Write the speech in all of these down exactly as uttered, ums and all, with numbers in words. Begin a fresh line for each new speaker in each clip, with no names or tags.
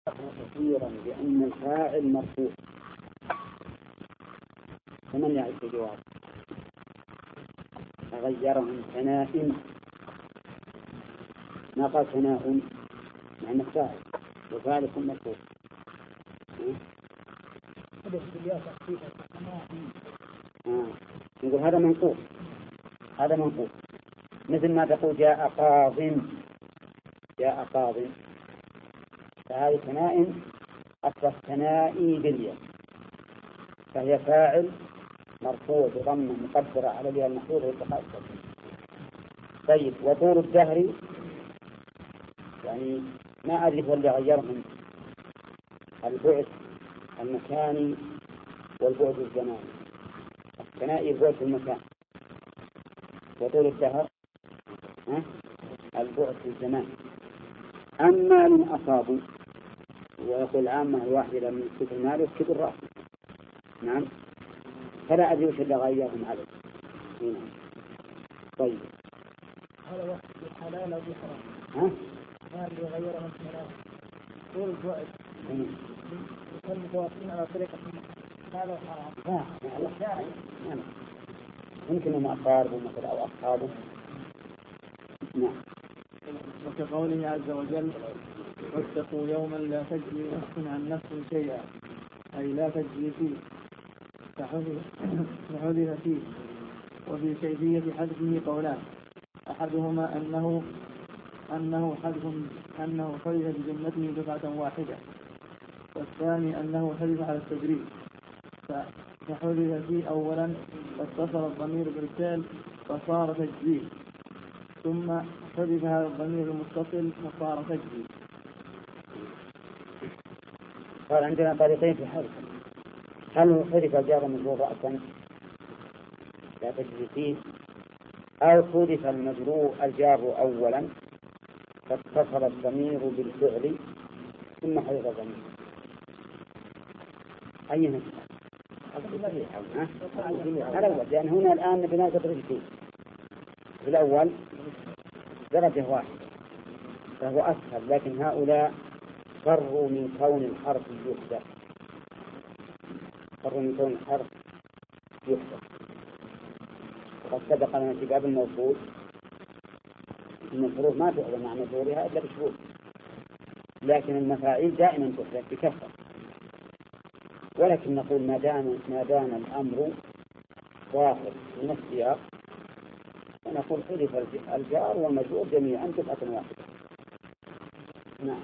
كثيرا بأن الفاعل مرفوع، فمن يعرف الجواب؟ أغيرهم ثناء، ما قال ثناء مع أنه فاعل وفاعل يكون مرفوع. آه. نقول هذا منقوص، هذا منقوص، مثل ما تقول جاء قاضٍ، جاء قاضٍ، فهذه ثناء أصبح ثنائي بالياء، فهي فاعل مرفوع بضمة مقدرة على الياء المحذوفة والتقاء الساكن. طيب، وطول الدهر يعني ما أدري هو اللي غيرهم، البعد المكاني والبعد الزماني. الثنائي البعد في المكان، وطول الدهر البعد في الزمان. أما من أصابوا، ويقول العامة الواحد لما يسكت المال يسكت الرأس، نعم، فلا أدري وش اللي غيرهم عليه. نعم. طيب،
هذا وقت الحلال أو الحرام؟
ها؟
ما اللي غيرهم الحلال طول البعد يكون متواصلين على طريقة هذا الحرام.
لا، نعم، يمكن هم أقاربه مثلا أو أصحابه. نعم.
وكقوله عز وجل: واتقوا يوما لا تجزي نفس عن نفس شيئا، أي لا تجزي فيه، فحذف فيه. وفي كيفية حذفه قولان: أحدهما أنه أنه حذف أنه حذف بجملته دفعة واحدة، والثاني أنه حذف على التدريج، فحذف فيه أولا فاتصل الضمير بالفعل فصار تجزيه، ثم حذف هذا الضمير المتصل فصار تجزيه.
قال عندنا طريقين في الحذف: هل حذف جار مجرور رأسا لا تجزي فيه، أو حذف المجرور الجار أولا فاتصل الضمير بالفعل ثم حذف الضمير. أيها الأول، لأن هنا الآن بناء تدريج فيه. في الأول درجة واحدة فهو أسهل، لكن هؤلاء فروا من كون الحرف يحذف، فروا من كون الحرف يحذف. وقد سبق لنا في باب الموصول أن الحروف ما تحذف مع مجرورها إلا بشروط، لكن المفاعيل دائما تحذف بكثرة. ولكن نقول ما دام ما دام الأمر ظاهر في نفس السياق، ونقول حذف الجار والمجرور جميعا دفعة واحدة. نعم.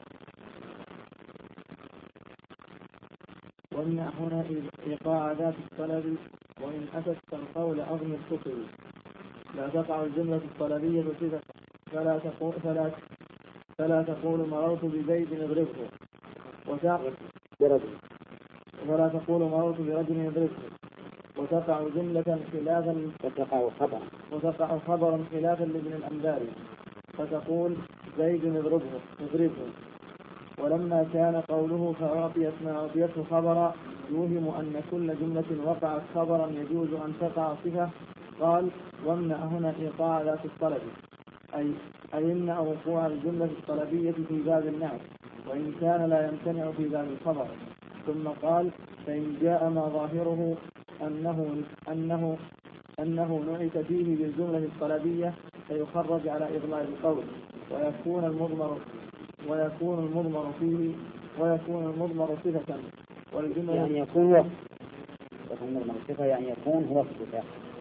ومن هنا إيقاع ذات الطلب، وإن أتت القول أظن الكفر لا تقع الجملة الطلبية صفة، فلا تقول فلا فلا تقول مررت بزيد اضربه وتقع برجل، ولا تقول مررت برجل يضربه، وتقع جملة خلافا
وتقع خبرا
وتقع خبرا خلافا لابن الأنباري، فتقول زيد يضربه يضربه. ولما كان قوله فأعطيت ما أعطيته خبرا يوهم أن كل جملة وقعت خبرا يجوز أن تقع صفة، قال: وامنع هنا إيقاع ذات الطلب، أي أي إمنع وقوع الجملة الطلبية في باب النعت، وإن كان لا يمتنع في باب الخبر. ثم قال: فإن جاء ما ظاهره أنه أنه أنه نعت فيه بالجملة الطلبية فيخرج على إضمار القول، ويكون المضمر ويكون المضمر فيه ويكون المضمر صفة، والجملة
يعني يكون وصف، يكون المضمر صفة يعني يكون هو صفة،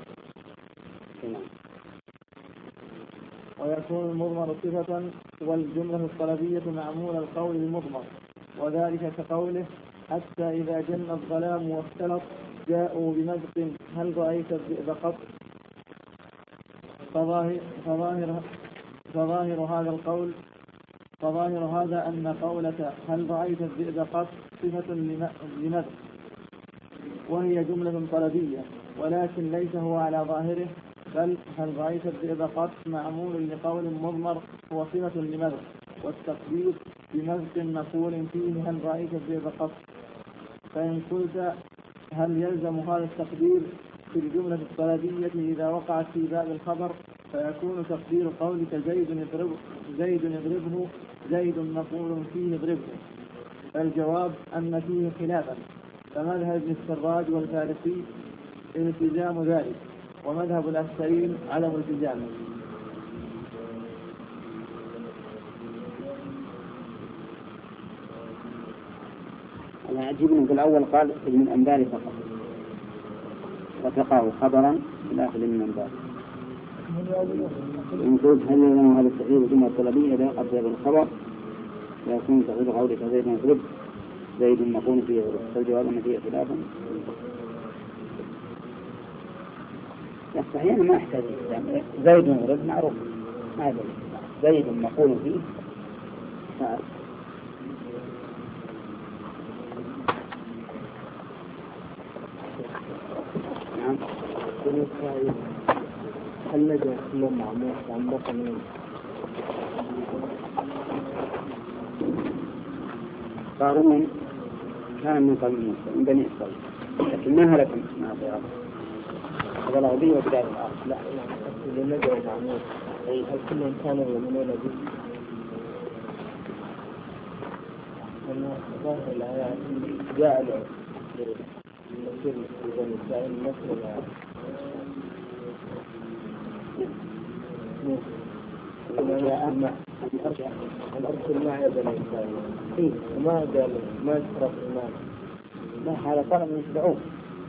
ويكون المضمر صفة والجملة الطلبية معمول القول المضمر، وذلك كقوله: حتى إذا جن الظلام واختلط جاءوا بمزق هل رأيت الذئب قط. فظاهر, فظاهر, فظاهر هذا القول فظاهر هذا أن قولة هل رأيت الذئب قط صفة لمزق، وهي جملة طلبية، ولكن ليس هو على ظاهره، بل هل رأيت الذئب قط معمول لقول مضمر هو صفة لمزق، والتقدير بمزق مقول فيه هل رأيت الذئب قط. فإن قلت هل يلزم هذا التقدير في الجملة الطلبية إذا وقعت في باب الخبر، فيكون تقدير قولك زيد يضربه زيد يضربه زيد مقول فيه يضربه، الجواب أن فيه خلافا، فمذهب ابن السراج والفارسي التزام ذلك، ومذهب الأكثرين عدم التزامه.
أنا عجبني في الأول قال ابن الأنباري فقط وتقاه خبرا لا في ابن الأنباري. المفروض هل يلزم هذا التحرير الجملة الطلبية إذا قبل الخبر يكون تغيير قولك زيد يضرب زيد مقول فيه يضرب، فالجواب أن فيه خلافا. صحيح ما أحتاج يعني زيد يضرب معروف ما يدري زيد مقول فيه فعل. نعم.
هل لدى كل معمول عن بطن
قارون كان من قوم موسى من بني إسرائيل لكن ما هلك مع ضياء فبلغ به وبداية الأرض.
لا اللي لدى معمول أي هل كلهم كانوا يؤمنون به؟ أن ظاهر الآيات جاء يصير في بني إسرائيل مثل الأرسل ما يا بني إسرائيل إيه ما قال ما يشرب إيمان
لا هذا طلب من يتبعوه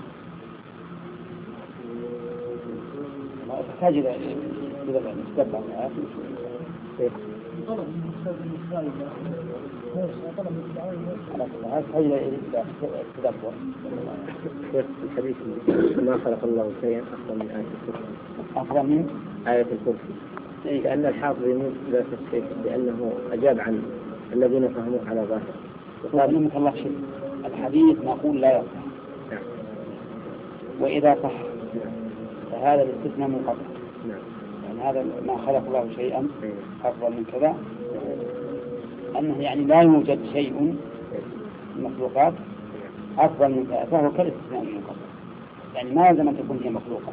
ما تحتاج إلى إلى نستبع الآيات كيف طلب من إسرائيل طلب من إسرائيل إلى التدبر.
كيف الحديث ما خلق الله شيئا أفضل من آية الكرسي
أفضل من
آية الكرسي لأن الحافظ يموت لا تشكيك لأنه أجاب عن الذين فهموه على ظاهر
وقال لهم الله شيء الحديث نقول لا يصح
نعم.
وإذا صح فهذا الاستثناء منقطع
نعم.
يعني هذا ما خلق الله شيئا أفضل من كذا أنه يعني لا يوجد شيء من المخلوقات أفضل من كذا فهو كالاستثناء منقطع يعني ما لازم أن تكون هي مخلوقة.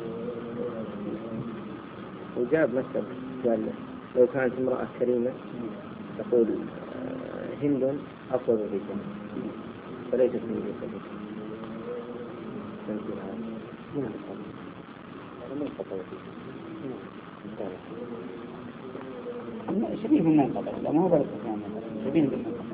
وجاب مثل قال لو كانت امرأة كريمة تقول هند أفضل الرجال فليست من الرجال تنزل هذا من الخطأ
شبيه بالمنقطع لا ما هو بل شبيه بالمنقطع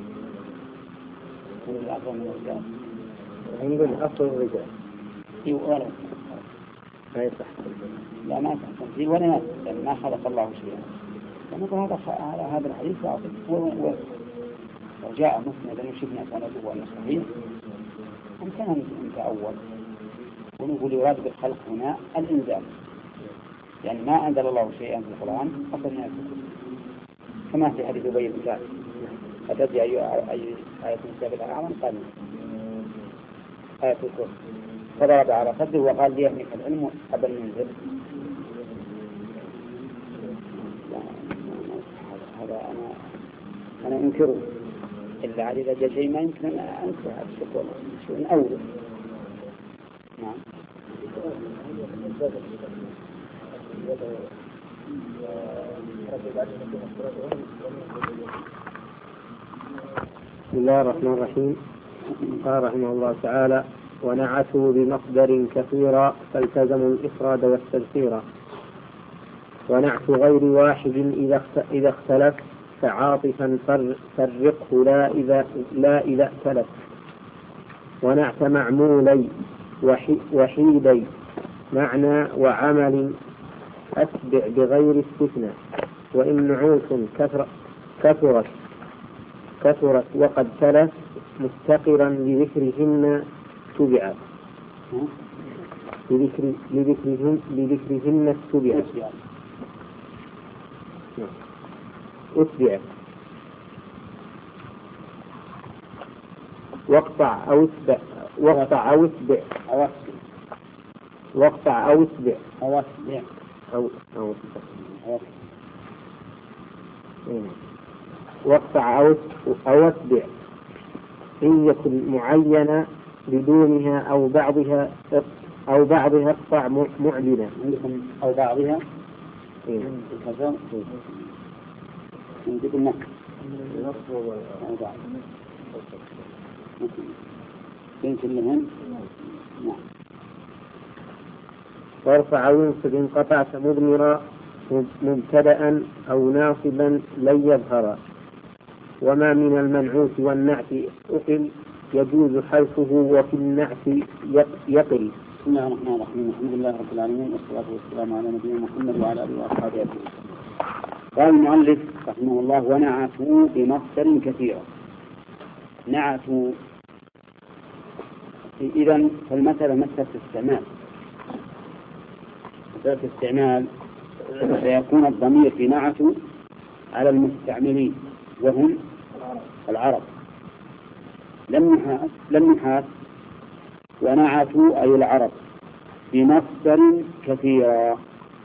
من الأفضل من الرجال
هند أفضل الرجال
ولا
ما يصح
لا ما يصح تنزيل ولا ما يعني ما خلق الله شيئا فنقول هذا هذا هذا الحديث باطل لو جاء مسند وشفنا سنده وأنه صحيح أمكن نتأول ونقول يراد بالخلق هنا الإنزال يعني ما أنزل الله شيئا في القرآن أفضل من الكتب كما في حديث أبي بن كعب أتدري أي أي آية سابقة أعظم قال آية الكرسي فضرب على خده وقال لي يهنك العلم قبل منزل. هذا أنا أنا أنكره إلا على إذا جاء شيء ما يمكن أن أنكره هذا الشكوى شيء أول. نعم.
بسم الله الرحمن الرحيم. قال رحمه الله تعالى ونعتوا بمصدر كثيرا فالتزموا الإفراد والتذكير ونعت غير واحد إذا اختلف فعاطفا فرقه لا إذا, لا إذا اختلف ونعت معمولي وحيدي معنى وعمل أتبع بغير استثناء وإن نعوت كثر كثرت كثرت وقد تلف مستقرا لذكرهن تبعا لذكر لذكرهن لذكرهن تبعا أتبع واقطع أو اتبع واقطع أو اتبع واقطع أو اتبع
أو اتبع
أو أو واقطع أو أو اتبع إن يكن معينا بدونها أو بعضها أو بعضها اقطع معلنا
أو بعضها عندك النقل بين كلهم. نعم.
وارفع وانصب إن قطعت مضمرا مبتدأ أو ناصبا لن يظهر. وما من المنعوت والنعت أقل يجوز حذفه وفي النعت يقل.
بسم الله الرحمن الرحيم. الحمد لله رب العالمين والصلاة والسلام على نبينا محمد وعلى آله وأصحابه أجمعين. قال المؤلف رحمه الله: ونعتوا بمصدر كثيرا. نعتوا إذن فالمسألة مسألة استعمال. مسألة استعمال فيكون الضمير في نعتوا على المستعملين وهم العرب. لم نحاس لم نحاس ونعتوا أي العرب بمصدر كثيرا.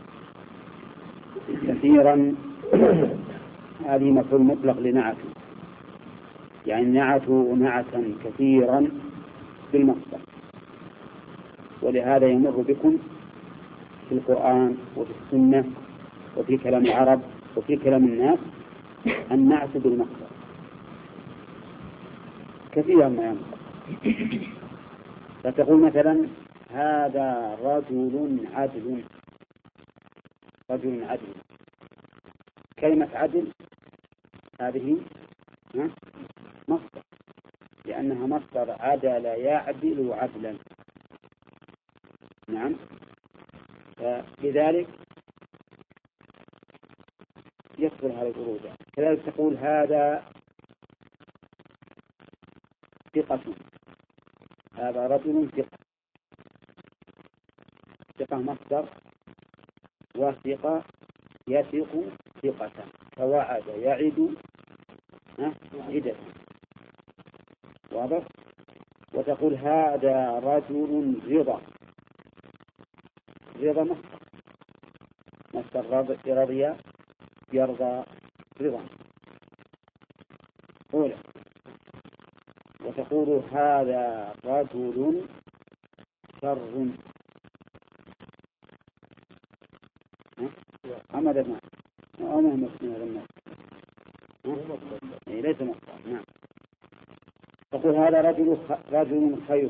كثيرا هذه مفعول مطلق لنعتوا، يعني نعتوا نعتا كثيرا بالمصدر. ولهذا يمر بكم في القرآن وفي السنة وفي كلام العرب وفي كلام الناس النعت بالمصدر كثيرا ما يمر. فتقول مثلا: هذا رجل عدل. رجل عدل. كلمة عدل هذه مصدر، لأنها مصدر عدل يعدل عدلا. نعم. فلذلك يصبر هذا الورود. كذلك تقول: هذا ثقة. هذا رجل ثقة. ثقة مصدر، وثقة يثق ثقة، فوعد يعد عدة. واضح؟ وتقول: هذا رجل رضا. رضا مصدر. مصدر رضي يرضى رضا. أولى. وتقول: هذا رجل شر. أما ذا أو مهما اسمه هذا الناس ليس مصدر. نعم. تقول: هذا رجل رجل خير.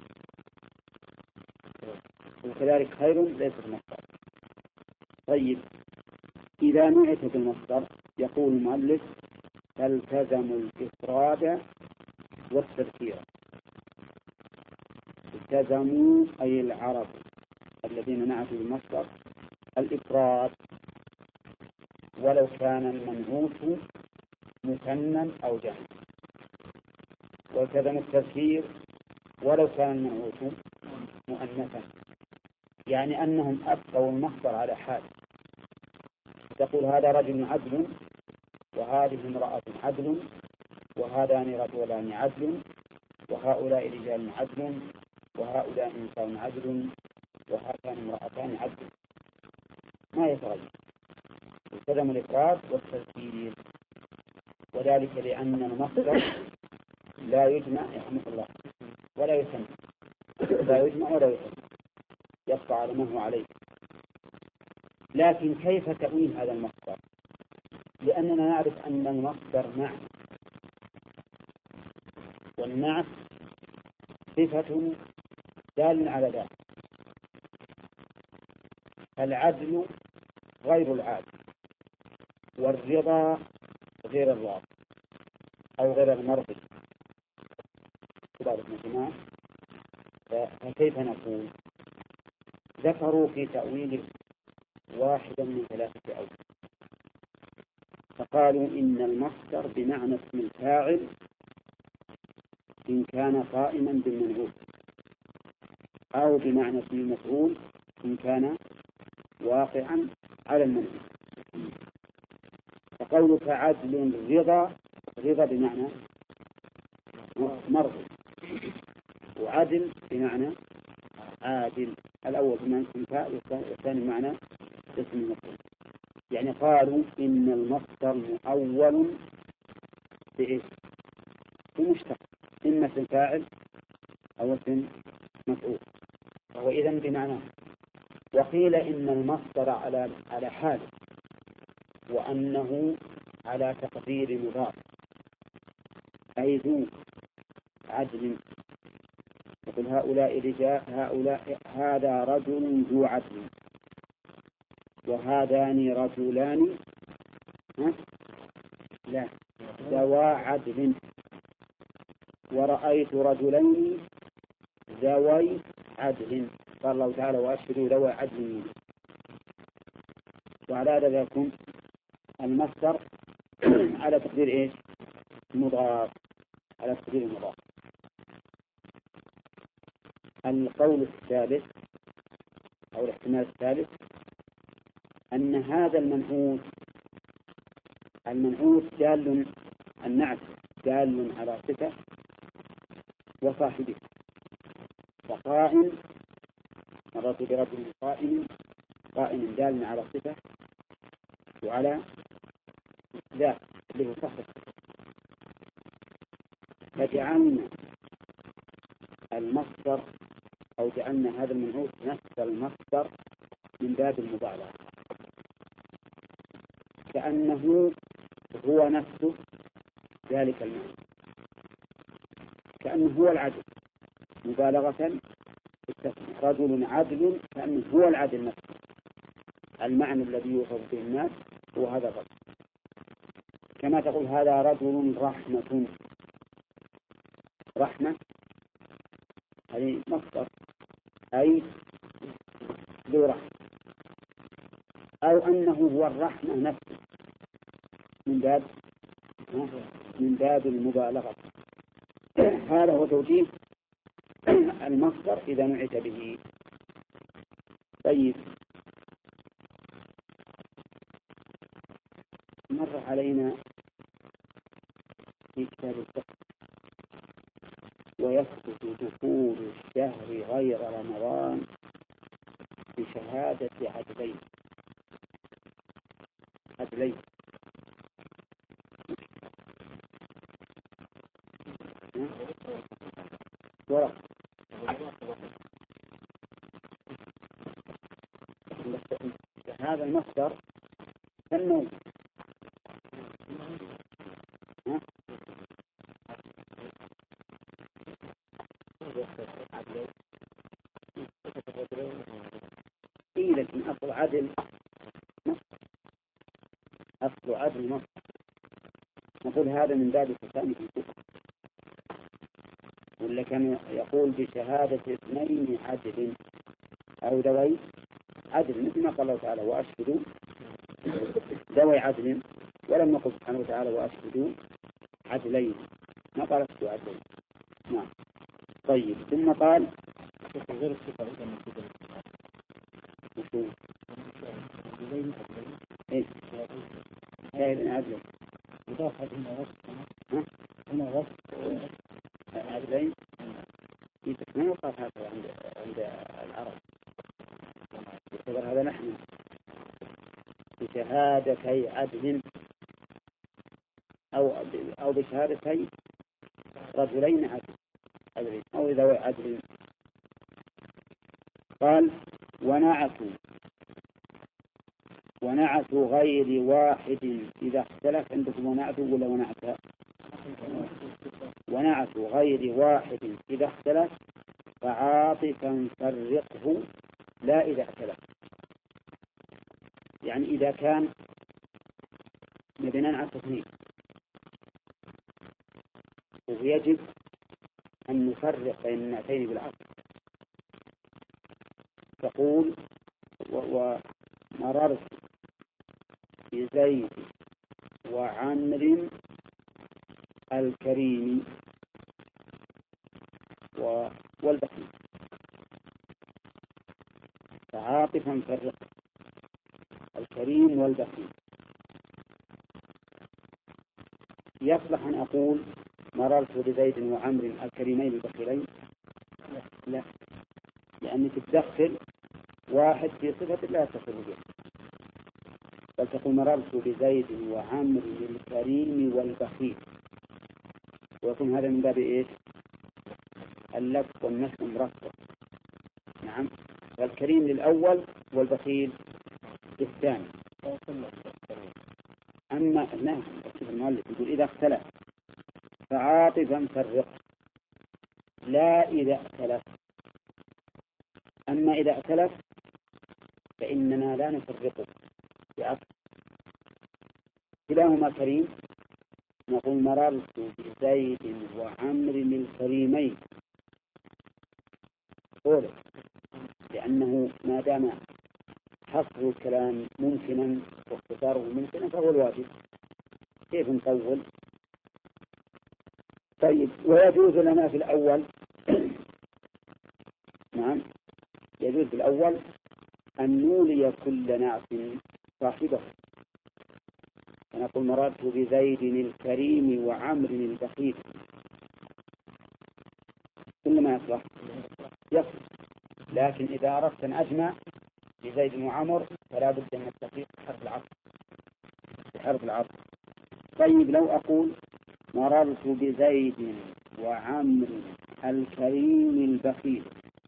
وكذلك خير ليست مصدر. طيب، إذا نعت بالمصدر يقول المؤلف: فالتزموا الإفراد والتذكير. التزموا أي العرب الذين نعتوا بالمصدر الإفراد، ولو كان المنعوت مثنى أو جمع. والتزموا التذكير ولو كان المنعوت مؤنثا، يعني أنهم أبقوا المصدر على حال. تقول: هذا رجل عدل، وهذه امرأة عدل، وهذان رجلان عدل، وهؤلاء رجال عدل، وهؤلاء نساء عدل، وهاتان امرأتان عدل. ما يتغير. التزم الإفراد والتذكير، وذلك لأن المصدر لا يجمع رحمه الله ولا يسمى. لا يجمع ولا يسمى، يبقى على ما هو عليه. لكن كيف تأويل هذا المصدر؟ لأننا نعرف أن المصدر نعت، والنعت صفة دال على ذلك. العدل غير العادل، والرضا غير الراضي أو غير المرضي. فكيف نقول؟ ذكروا في تأويل واحدا من ثلاثة أوجه، فقالوا: إن المصدر بمعنى اسم الفاعل إن كان قائما بالمنعوت، أو بمعنى اسم المفعول إن كان واقعا على المنعوت. فقولك عدل رضا، رضا بمعنى مرضي، وعدل بمعنى عادل. الأول بمعنى اسم الفاعل والثاني بمعنى اسم المفعول. يعني قالوا إن المصدر مؤول بإيش؟ بمشتق، إما اسم فاعل أو اسم مفعول، وهو إذن بمعنى. وقيل إن المصدر على على حال، وأنه على تقدير مضاف، أي ذو عدل. يقول هؤلاء رجال، هؤلاء هذا رجل ذو عدل، وهذان رجلان ها؟ لا ذوا عدل، ورأيت رجلين ذوي عدل. قال الله تعالى وأشهدوا ذوي عدل. وعلى هذا يكون المصدر على تقدير إيش؟ مضاف، على تقدير المضاف. القول الثالث أو الاحتمال الثالث أن هذا المنعوت المنعوت دال، النعت دال على صفة وصاحبه، فقائم مررت برجل قائم، قائم دال على صفة وعلى ذات اللي هو صاحب. فجعلنا المصدر أو جعلنا هذا المنعوت نفس المصدر من باب المبالغة، كأنه هو نفسه ذلك المعنى، كأنه هو العدل مبالغة في التسمية. رجل عدل كأنه هو العدل نفسه، المعنى الذي يوصف به الناس هو هذا الرجل. كما تقول هذا رجل رحمة، رحمة هذه مصدر أي ذو رحمة، أو أنه هو الرحمة نفسه من باب من باب المبالغة. هذا هو توجيه المصدر إذا نعت به. طيب، مر علينا في كتاب الفقه ويثبت دخول الشهر غير رمضان بشهادة عدلين عدلين ورق. هذا المصدر النوم إيه، لكن أصل عدل مصدر، أصل عدل مصدر. نقول هذا من باب التسامي في الكفر، ولا كان يقول بشهادة اثنين عدل أو ذوي عدل، مثل ما قال الله تعالى وأشهدوا ذوي عدل، ولم نقل سبحانه وتعالى وأشهدوا عدلين، ما قال أشهدوا عدلين. نعم. طيب، ثم قال
غير الصفة إذا من كده
وشو إيه شاهد عدل
مضاف هنا وصف هنا وصف
عدلين ما يقال هذا عند عند العرب، يعتبر هذا نحن بشهادتي عدل أو أو بشهادتي رجلين عدل أو ذوي عدل. قال ونعتوا ونعتوا غير واحد إذا اختلف. عندكم ونعتوا ولا ونعتها؟ ونعتوا غير واحد إذا اختلف فعاطفا فرقه لا إذا اختلف. يعني إذا كان مبنان على التثنية ويجب أن نفرق بين النعتين بالعطف، تقول ومررت بزيد وعمر الكريم والبخيل، فعاطفا فرق الكريم والبخيل. يصلح أن أقول مررت بزيد وعمر الكريمين البخيلين؟ لا، لأنك تدخل واحد في صفة لا تصل بها، بل تقول مررت بزيد وعمر الكريم والبخيل، ويكون هذا من باب إيش؟ اللف والنسب مرتب. نعم، والكريم للأول والبخيل للثاني. أما نعم المؤلف يقول إذا اختلف فعاطفا فرق، لا إذا ائتلف. أما إذا ائتلف فإننا لا نفرقه بعطف. كلاهما كريم، نقول مررت بزيد وعمر الكريمين، قوله، لأنه ما دام حصر الكلام ممكنا واختصاره ممكنا فهو الواجب، كيف نطول؟ طيب، ويجوز لنا في الأول نعم، يجوز في الأول أن نولي كل نعت صاحبه، فنقول مررت بزيد الكريم وعمر البخيل، كل ما يصلح يصلح. لكن إذا أردت أن أجمع بزيد وعمر فلا بد من التفريق بحرف العطف، بحرف العطف. طيب، لو أقول مررت بزيد وعمر الكريم البخيل،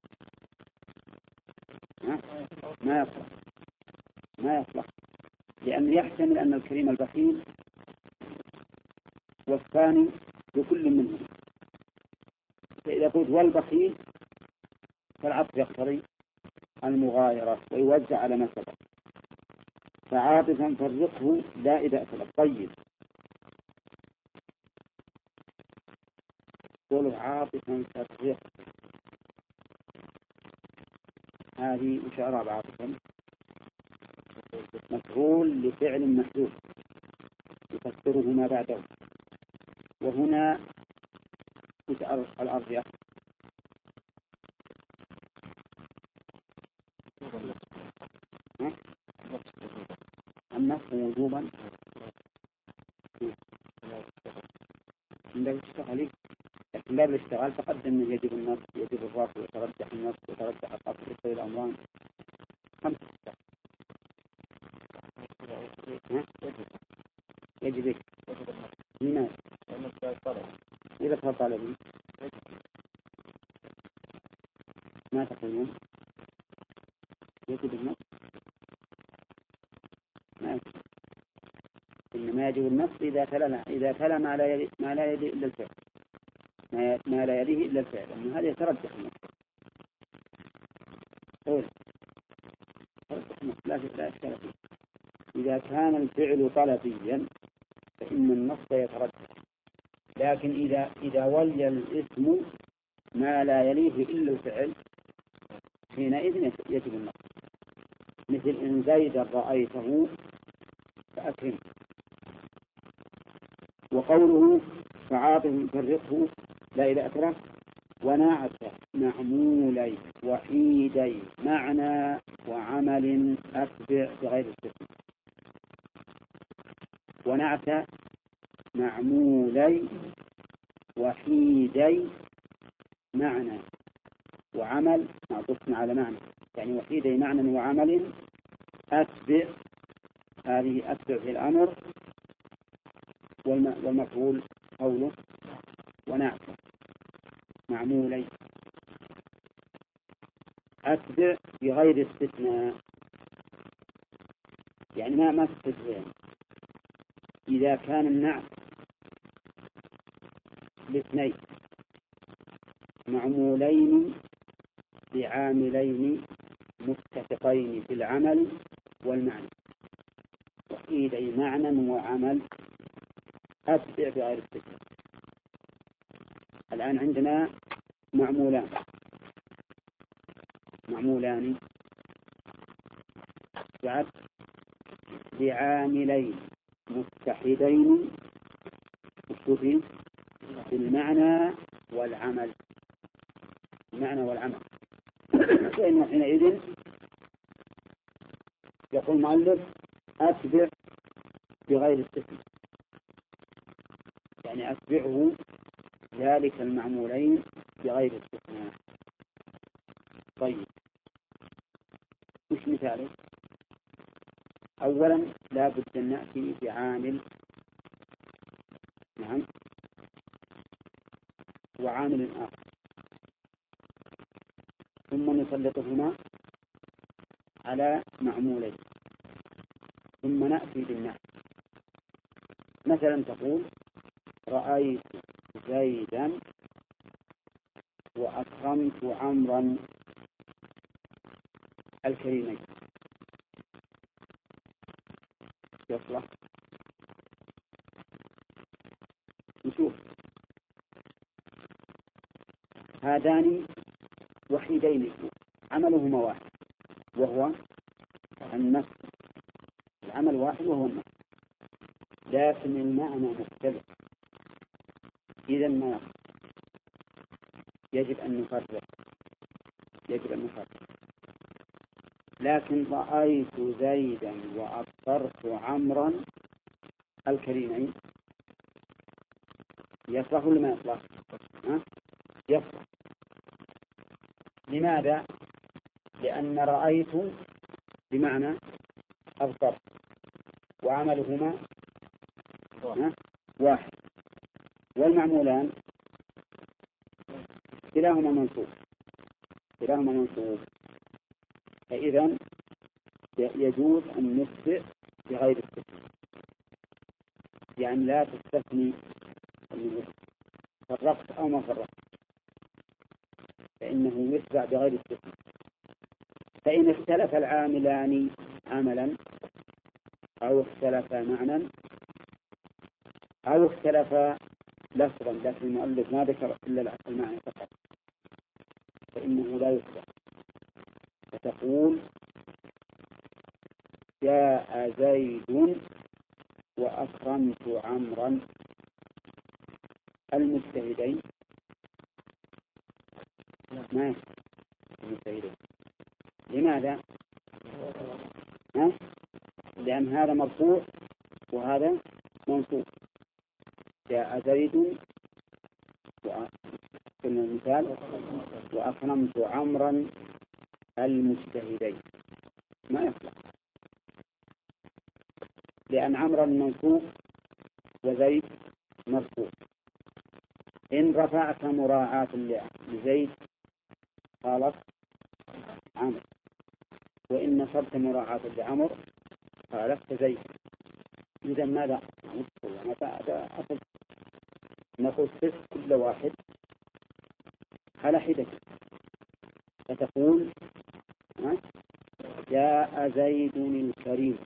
ما يصلح، ما يصلح، لأن يحتمل أن الكريم البخيل والثاني بكل منهم. فإذا قلت والبخيل فالعطف يقتضي المغايرة ويوزع على ما سبق، فعاطفا فرقه لا إذا أتلف. طيب، قوله عاطفا فرق، هذه وش إعراب عاطفا؟ مفعول لفعل محذوف يفسره ما بعده. وهنا وش الأرجح؟ النصب وجوبا من باب الاشتغال، لكن باب الاشتغال تقدم أنه يجب النصب، يجب الرفع، ويترجح النصب، ويترجح القصر، يستوي الأمران خمسة. يجب لماذا؟ إذا كان طالبي ما تقولون يجب النصب، ما يجب، إنما يجب النصب إذا تلا إذا تلا ما لا يلي ما لا يلي إلا الفعل، ما, ما لا يليه إلا الفعل، أن هذا يترجح النصب. قول لا لا إشكال فيه. إذا كان الفعل طلبيا فإن النصب يترجح، لكن إذا إذا ولي الاسم ما لا يليه إلا الفعل حينئذ يجب النصب، مثل إن زيدا رأيته فأكرمه. وقوله فعاطف يفرقه لا إذا أترك، ونعت معمولي وحيدي معنى وعمل أتبع بغير استثناء. ونعت معمولي وحيدي معنى وعمل معطوف على معنى، يعني وحيدي معنى وعمل أتبع، هذه أتبع في الأمر، والمفعول قوله ونعت معمولي أتبع بغير استثناء، يعني ما ما تستثنى. إذا كان النعت لاثنين معمولين بعاملين متفقين في العمل والمعنى، وحيدي معنى وعمل أتبع بغير استثناء. الآن عندنا معمولان معمولان بعد بعاملين متحدين في المعنى والعمل، المعنى والعمل. فإنه حينئذ يقول المؤلف أتبع بغير استثناء، يعني أتبعه ذلك المعمولين بغير استثناء. طيب، وش مثاله؟ أولا لا بد أن نأتي بعامل، نعم، وعامل آخر، ثم نسلطهما على معمولين، ثم نأتي بالنعت. مثلا تقول رأيت زيدا وأكرمت عمرا الكريمين يصلح. نشوف هذان وحيدين عملهما واحد وهو النص، العمل واحد وهو النص، لكن المعنى مختلف. إذا ما يجب أن نفرق يجب أن نفرق لكن رأيت زيدا وأبصرت عمرا الكريمين يصلح ولا ما يصلح؟ ها؟ يصلح. لماذا؟ لأن رأيت بمعنى أبصرت وعملهما واحد، والمعمولان كلاهما منصوب كلاهما منصوب فإذا يجوز أن نخطئ بغير استثناء، يعني لا تستثني فرقت أو ما فرقت، فإنه يتبع بغير استثناء. فإن اختلف العاملان عملا أو اختلف معنى أو اختلف لفظا، لكن المؤلف ما ذكر إلا المعنى فقط، فإنه لا يتبع. فتقول جاء زيد وأكرمت عمرا المجتهدين. ما المجتهدين لماذا؟ ها؟ لأن هذا مرفوع وهذا منصوب. جاء زيد كما المثال وأكرمت عمرا المجتهدين، ما يصلح، لأن عمرا منصوب وزيد مرفوع. إن رفعت مراعاة لزيد قالت عمر، وإن نصبت مراعاة لعمر قالت زيد. إذا ماذا أصل؟ نقول صف كل واحد على حدة، فتقول جاء زيد الكريم،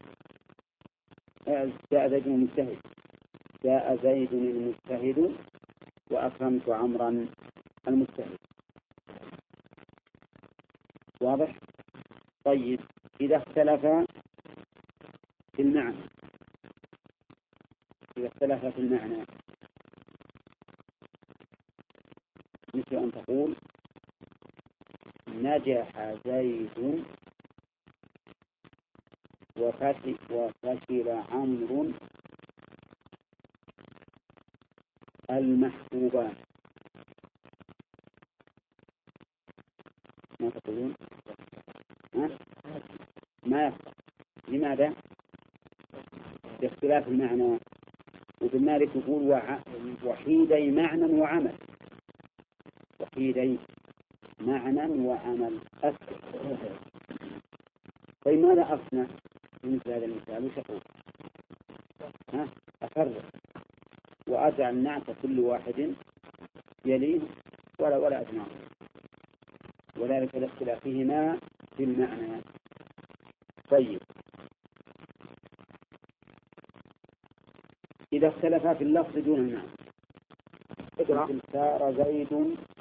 جاء زيد المجتهد، جاء زيد المجتهد وأكرمت عمرا المجتهد. واضح؟ طيب إذا اختلف في المعنى إذا اختلف في المعنى مثل أن تقول نجح زيد وفشل عمرو المحبوبان. ما تقولون؟ ما يخطأ. لماذا؟ باختلاف المعنى. وابن مالك يقول وحيدي معنى وعمل، وحيدي معنى وعمل أسكت. طيب ماذا أصنع مثل هذا المثال؟ وش أقول؟ ها؟ أفرق وأجعل نعت كل واحد يليه ولا ولا أجمع، وذلك لاختلافهما في المعنى. طيب إذا اختلفا في اللفظ دون المعنى، سار زيد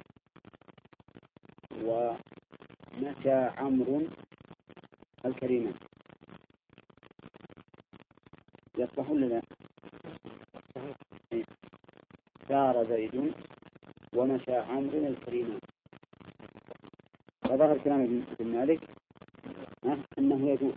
ومشى عمرو الكريم، يصلح ولا لا؟ سار زيد ومشى عمرو الكريم. وظهر كلام ابن مالك أنه يجوز،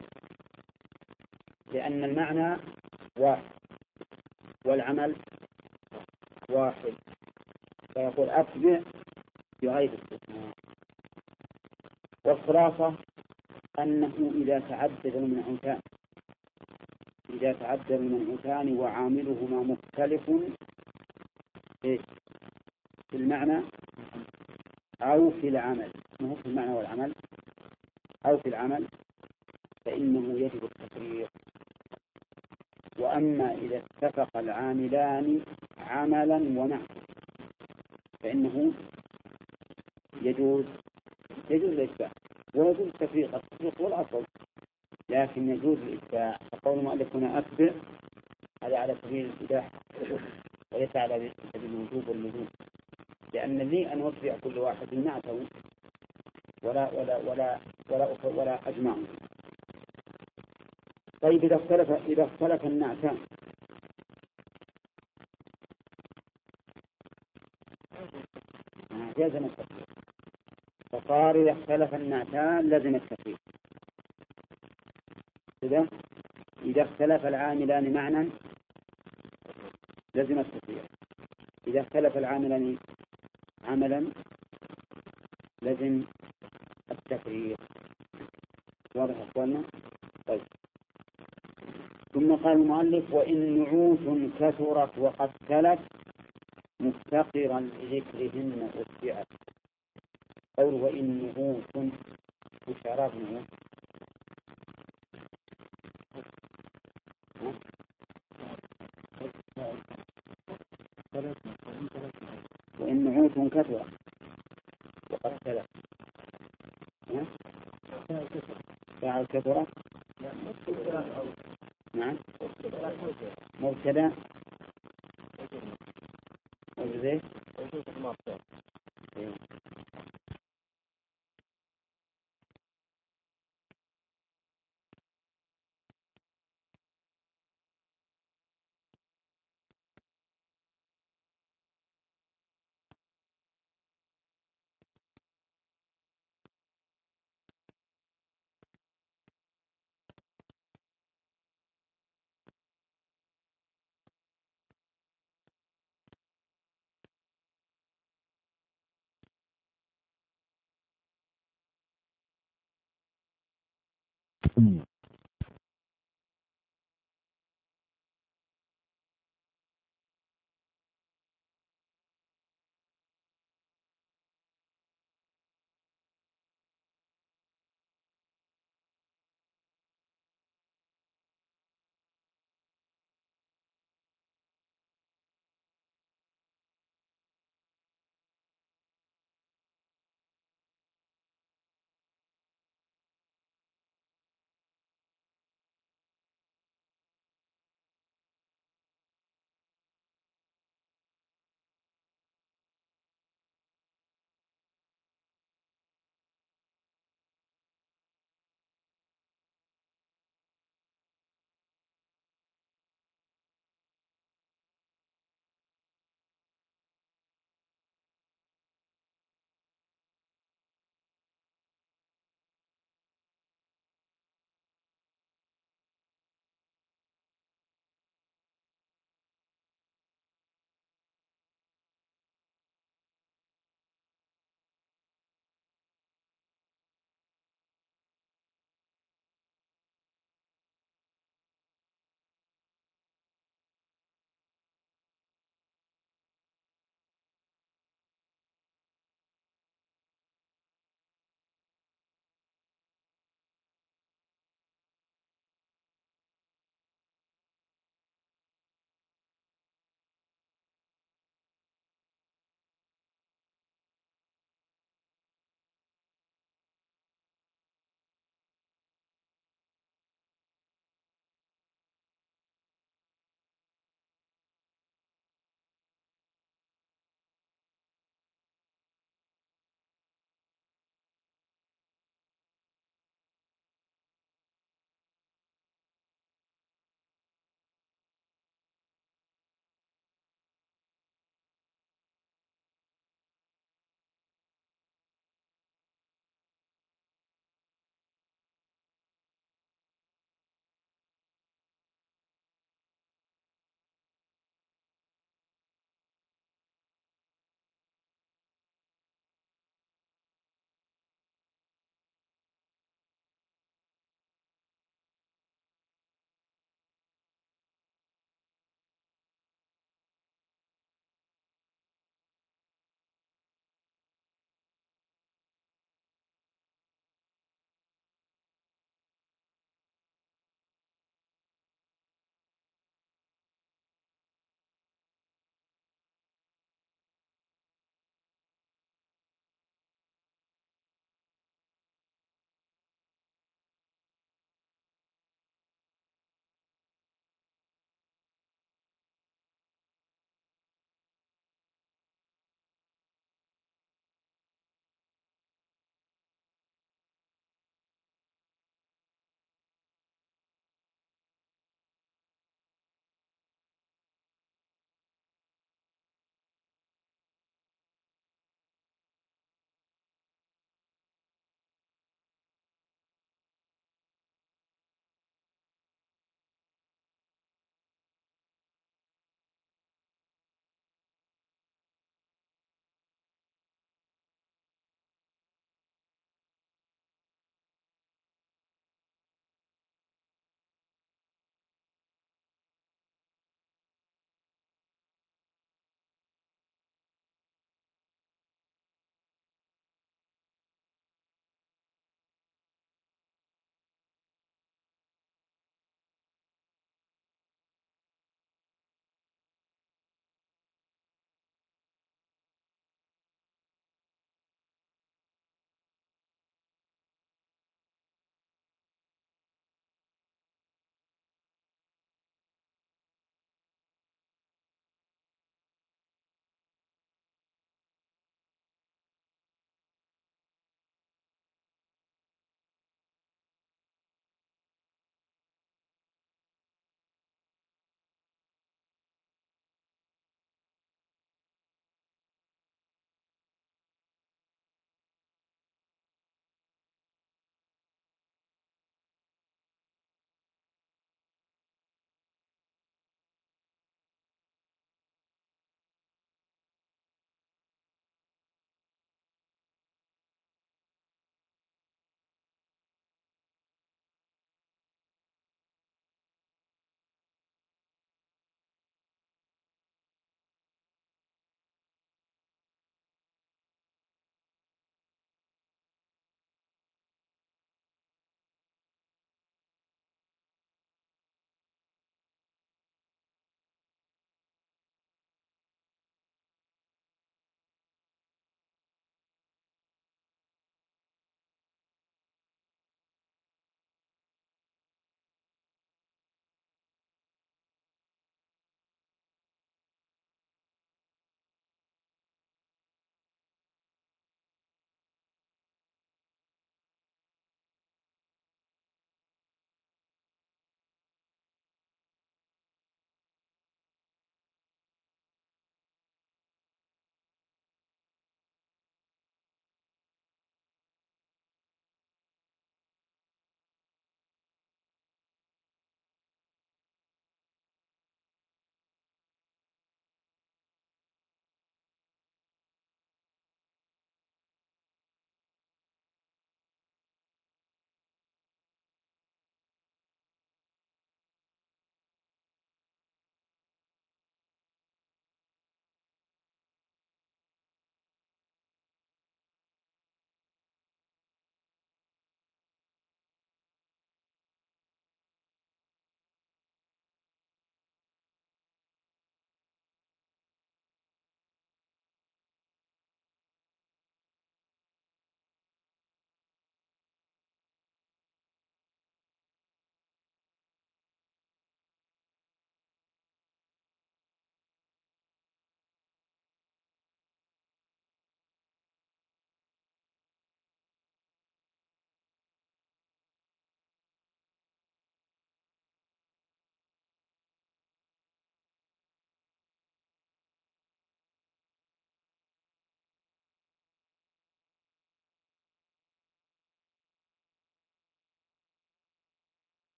لأن المعنى واحد والعمل واحد، فيقول أتبع بغير استثناء. والخلاصة أنه إذا تعدد المنعوتان إذا تعدد المنعوتان وعاملهما مختلف في المعنى أو في العمل، ما هو في المعنى والعمل أو في العمل، فإنه يجب التفريق. وأما إذا اتفق العاملان عملا ومعنى فإنه يجوز يجوز الإشباع ويجوز التفريق. التفريق هو الأصل، لكن يجوز الإشباع. فقول المؤلف هنا أتبع هذا على سبيل الإباحة وليس على سبيل الوجوب واللزوم، لأن لي أن أتبع كل واحد نعته ولا ولا ولا ولا ولا أجمع. طيب إذا اختلف إذا اختلف النعتان لازم التفريق. فصار إذا اختلف النعتان لازم التفريق. إذا إذا اختلف العاملان معنى لازم التفريق. إذا اختلف العاملان عملا لازم التفريق. واضح أخوانا؟ طيب. ثم قال المؤلف وإن نعوت كثرت وقد تلت مفتقرا لذكرهن أتبعت. قول وإن نعوت وشراب نعوت وإن نعوت كثرت وقد تلت فاعل كثرة نعم مبتدأ وجزء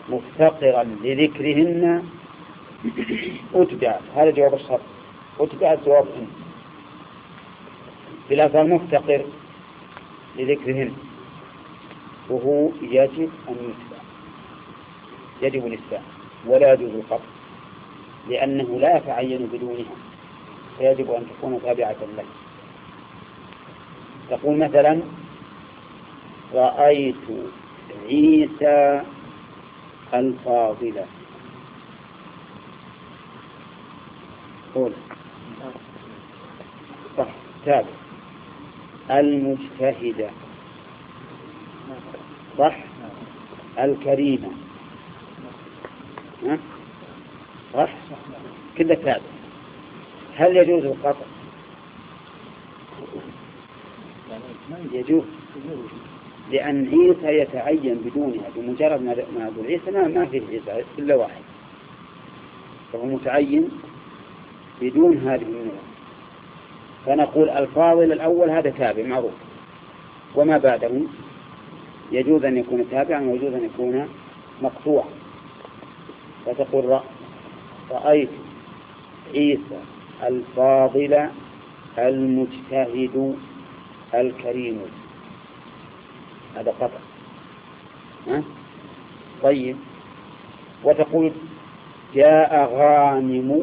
مفتقرا لذكرهن أتبعت، هذا جواب الشرط، أتبعت جواب إن. بلا مفتقر لذكرهن وهو يجب أن يتبع، يجب الاتباع ولا يجوز القطع، لأنه لا يتعين بدونها، فيجب أن تكون تابعة له. تقول مثلا رأيت عيسى الفاضلة، قول صح تابع. المجتهدة صح. الكريمة صح، كله تابع. هل يجوز القطع؟ يجوز، لأن عيسى يتعين بدونها، بمجرد ما أقول عيسى ما فيه عيسى إلا واحد، فهو متعين بدون هذه النوع. فنقول الفاضل الأول هذا تابع معروف، وما بعده يجوز أن يكون تابعا ويجوز أن يكون مقطوعا. فتقول رأيت عيسى الفاضل المجتهد الكريم، هذا قطع. ها؟ طيب. وتقول جاء غانم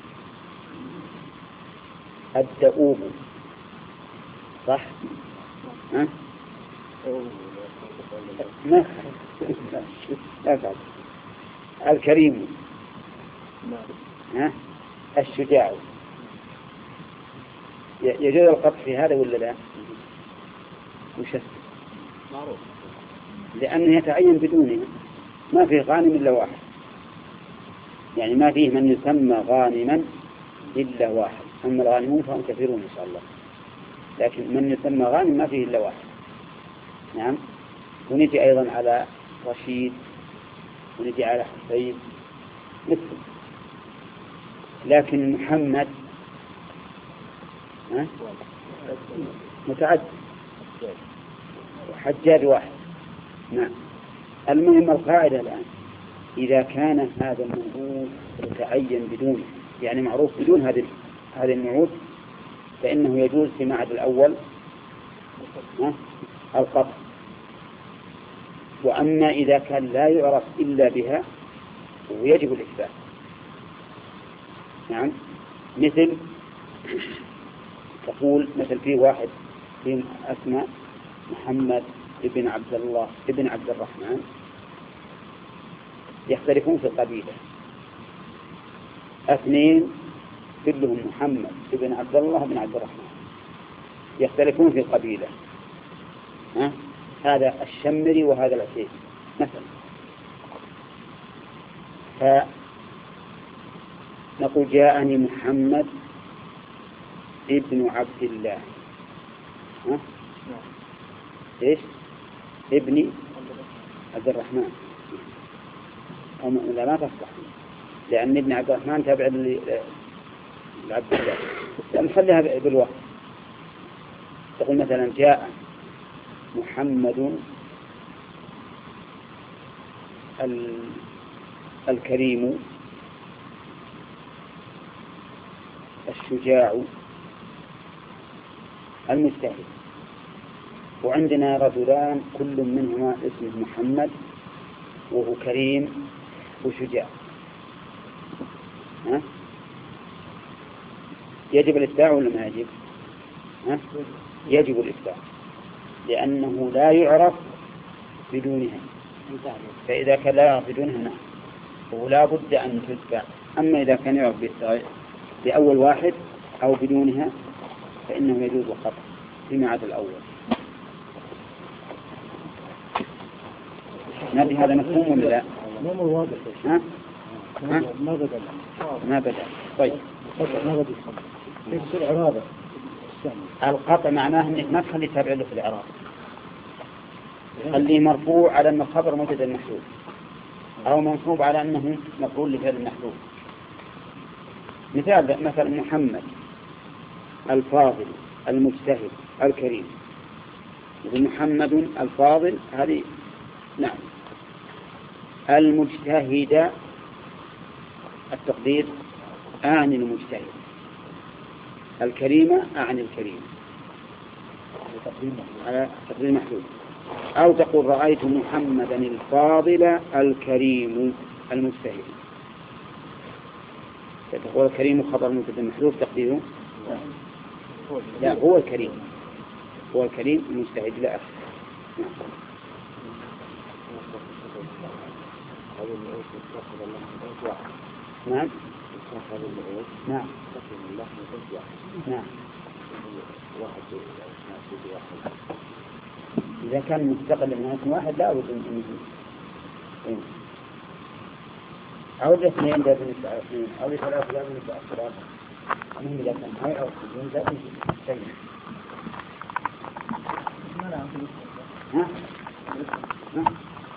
الدؤوب، صح؟ ها؟ ما لا الكريم، ها؟ الشجاع، يجوز القطع في هذا ولا لا؟ وش معروف، لأنه يتعين بدونه، ما فيه غانم إلا واحد، يعني ما فيه من يسمى غانما إلا واحد. أما الغانمون فهم كثيرون إن شاء الله، لكن من يسمى غانم ما فيه إلا واحد. نعم. ونجي أيضا على رشيد، ونجي على حسين مثل، لكن محمد ها؟ متعدد، وحجاج واحد. نعم. المهم القاعدة الآن إذا كان هذا المنعوت يتعين بدونه، يعني معروف بدون هذه هذه النعوت، فإنه يجوز في معد الأول القطع. وأما إذا كان لا يعرف إلا بها ويجب الإثبات. نعم. مثل تقول مثل في واحد في أسماء محمد ابن عبد الله ابن عبد الرحمن، يختلفون في القبيلة. اثنين كلهم محمد ابن عبد الله ابن عبد الرحمن، يختلفون في القبيلة. ها؟ هذا الشمري وهذا العسيري مثلا. فنقول جاءني محمد ابن عبد الله، ها؟ إيش؟ ابن عبد الرحمن، أو لا ما تصلح، لأن ابن عبد الرحمن تابع لعبد الله، نخليها بالوقت. تقول مثلا جاء محمد الكريم الشجاع المجتهد. وعندنا رجلان كل منهما اسمه محمد وهو كريم وشجاع، ها؟ يجب الإتباع ولا ما يجب؟ ها؟ يجب الإتباع، لأنه لا يعرف بدونها، فإذا كان لا يعرف بدونها نعم ولا بد أن تتبع. أما إذا كان يعرف بأول واحد أو بدونها فإنه يجوز القطع فيما عدا الأول. نبي هذا مفهوم ولا لا؟
مو واضح.
ها؟
ها؟ ما بدأ.
ما بدأ. طيب.
ما بدأ. في الإعراب.
القطع معناه إنك ما تخلي تابع له في الإعراب، خليه مرفوع على أن الخبر مبتدأ المحذوف، أو منصوب على أنه مفعول لفعل المحذوف. مثال مثلا محمد الفاضل المجتهد الكريم، محمد الفاضل هذه نعم المجتهد التقدير أعني المجتهد، الكريمة أعني الكريم على تقدير محدود. أو تقول رأيت محمدا الفاضل الكريم المجتهد، تقول الكريم خبر مبتدأ محذوف تقديره لا هو الكريم، هو الكريم المجتهد لا أخر. نعم نعم نعم إذا كان مستقل من اسم واحد لا أود أن يجوز، أو الاثنين لازم يدفع اثنين، أو ثلاثة لازم يدفع ثلاثة، من إذا كان هاي أو اثنين لازم يدفع شيء. ها؟ ها؟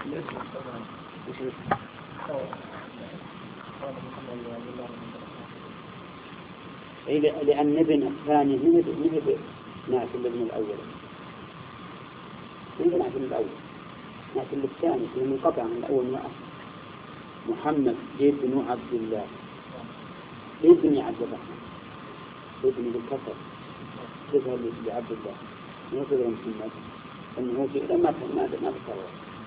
لأن ابن الثاني من ابن ناس الابن الأول، من ناس الأول ناس الثاني في منقطع من الأول من الأصل. محمد ابن عبد الله ابن عبد الرحمن ابن بالكسر تذهب لعبد الله يقول محمد أنه شيء ما ما ما بكره.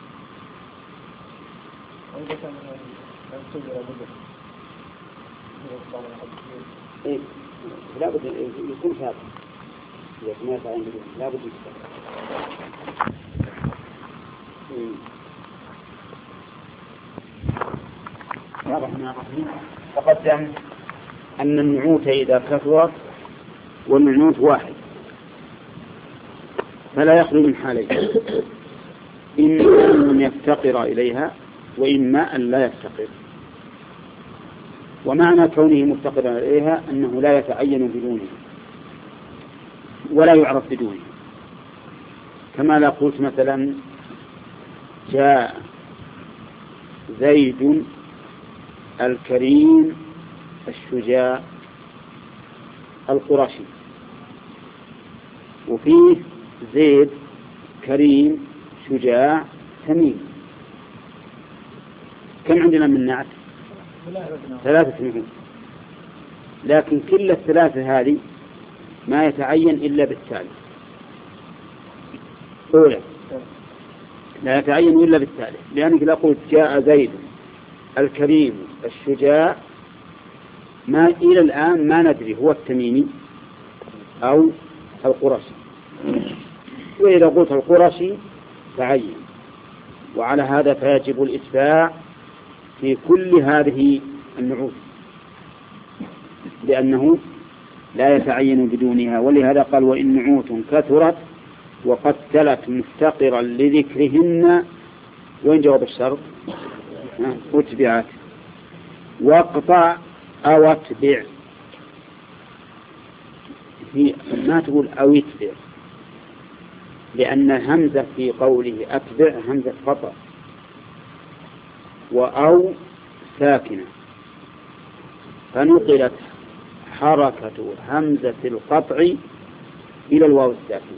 وإذا كان السجل بدر
إيه لا بد يكون ثابت، إذا ما فعل لا بد يكون. تقدم أن النعوت إذا كثرت والنعوت واحد فلا يخلو من حالين، إما أن يفتقر إليها وإما أن لا يفتقر. ومعنى كونه مفتقرا إليها أنه لا يتعين بدونه ولا يعرف بدونه، كما لا قلت مثلا جاء زيد الكريم الشجاع القرشي، وفيه زيد كريم شجاع سمين. كم عندنا من نعت؟ ثلاثة نعوت، لكن كل الثلاثة هذه ما يتعين إلا بالتالي. أولا لا يتعين إلا بالتالي، لأنك لا قلت جاء زيد الكريم الشجاع ما إلى الآن ما ندري هو التميمي أو القرشي، وإذا قلت القرشي تعين، وعلى هذا فيجب الإتباع في كل هذه النعوت لأنه لا يتعين بدونها. ولهذا قال وإن نعوت كثرت وقد تلت مفتقرا لذكرهن، وين جواب الشرط؟ أتبعت. واقطع أو اتبع، ما تقول أو اتبع، لأن همزة في قوله أتبع همزة قطع، وأو ساكنة فنقلت حركة همزة القطع إلى الواو الساكنة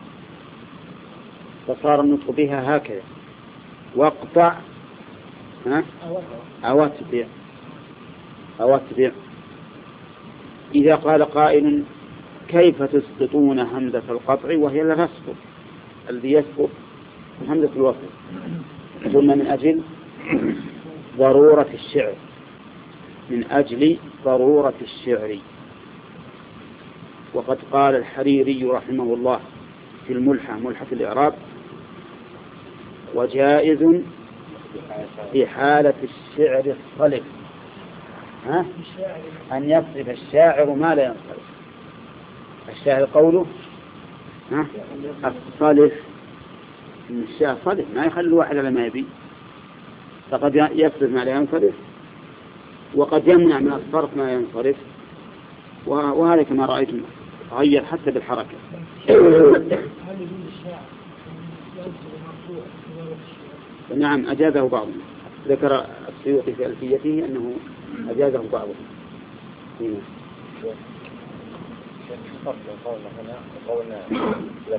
فصار النطق بها هكذا واقطع أو اتبع أو اتبع. إذا قال قائل كيف تسقطون همزة القطع وهي لا تسقط، الذي يسقط همزة الوصل؟ قلنا من أجل ضرورة الشعر، من أجل ضرورة الشعر. وقد قال الحريري رحمه الله في الملحة ملحة الإعراب وجائز في حالة الشعر الصلب ها؟ أن يصرف الشاعر ما لا ينصرف. الشاعر قوله ها؟ الصلف، الشاعر صلف ما يخلي الواحد على ما يبي، فقد يصرف ما لا ينصرف وقد يمنع من الصرف ما ينصرف، وهذا كما رأيتم غير حتى بالحركة. نعم أجازه بعضهم، ذكر السيوطي في ألفيته أنه أجازه بعضهم.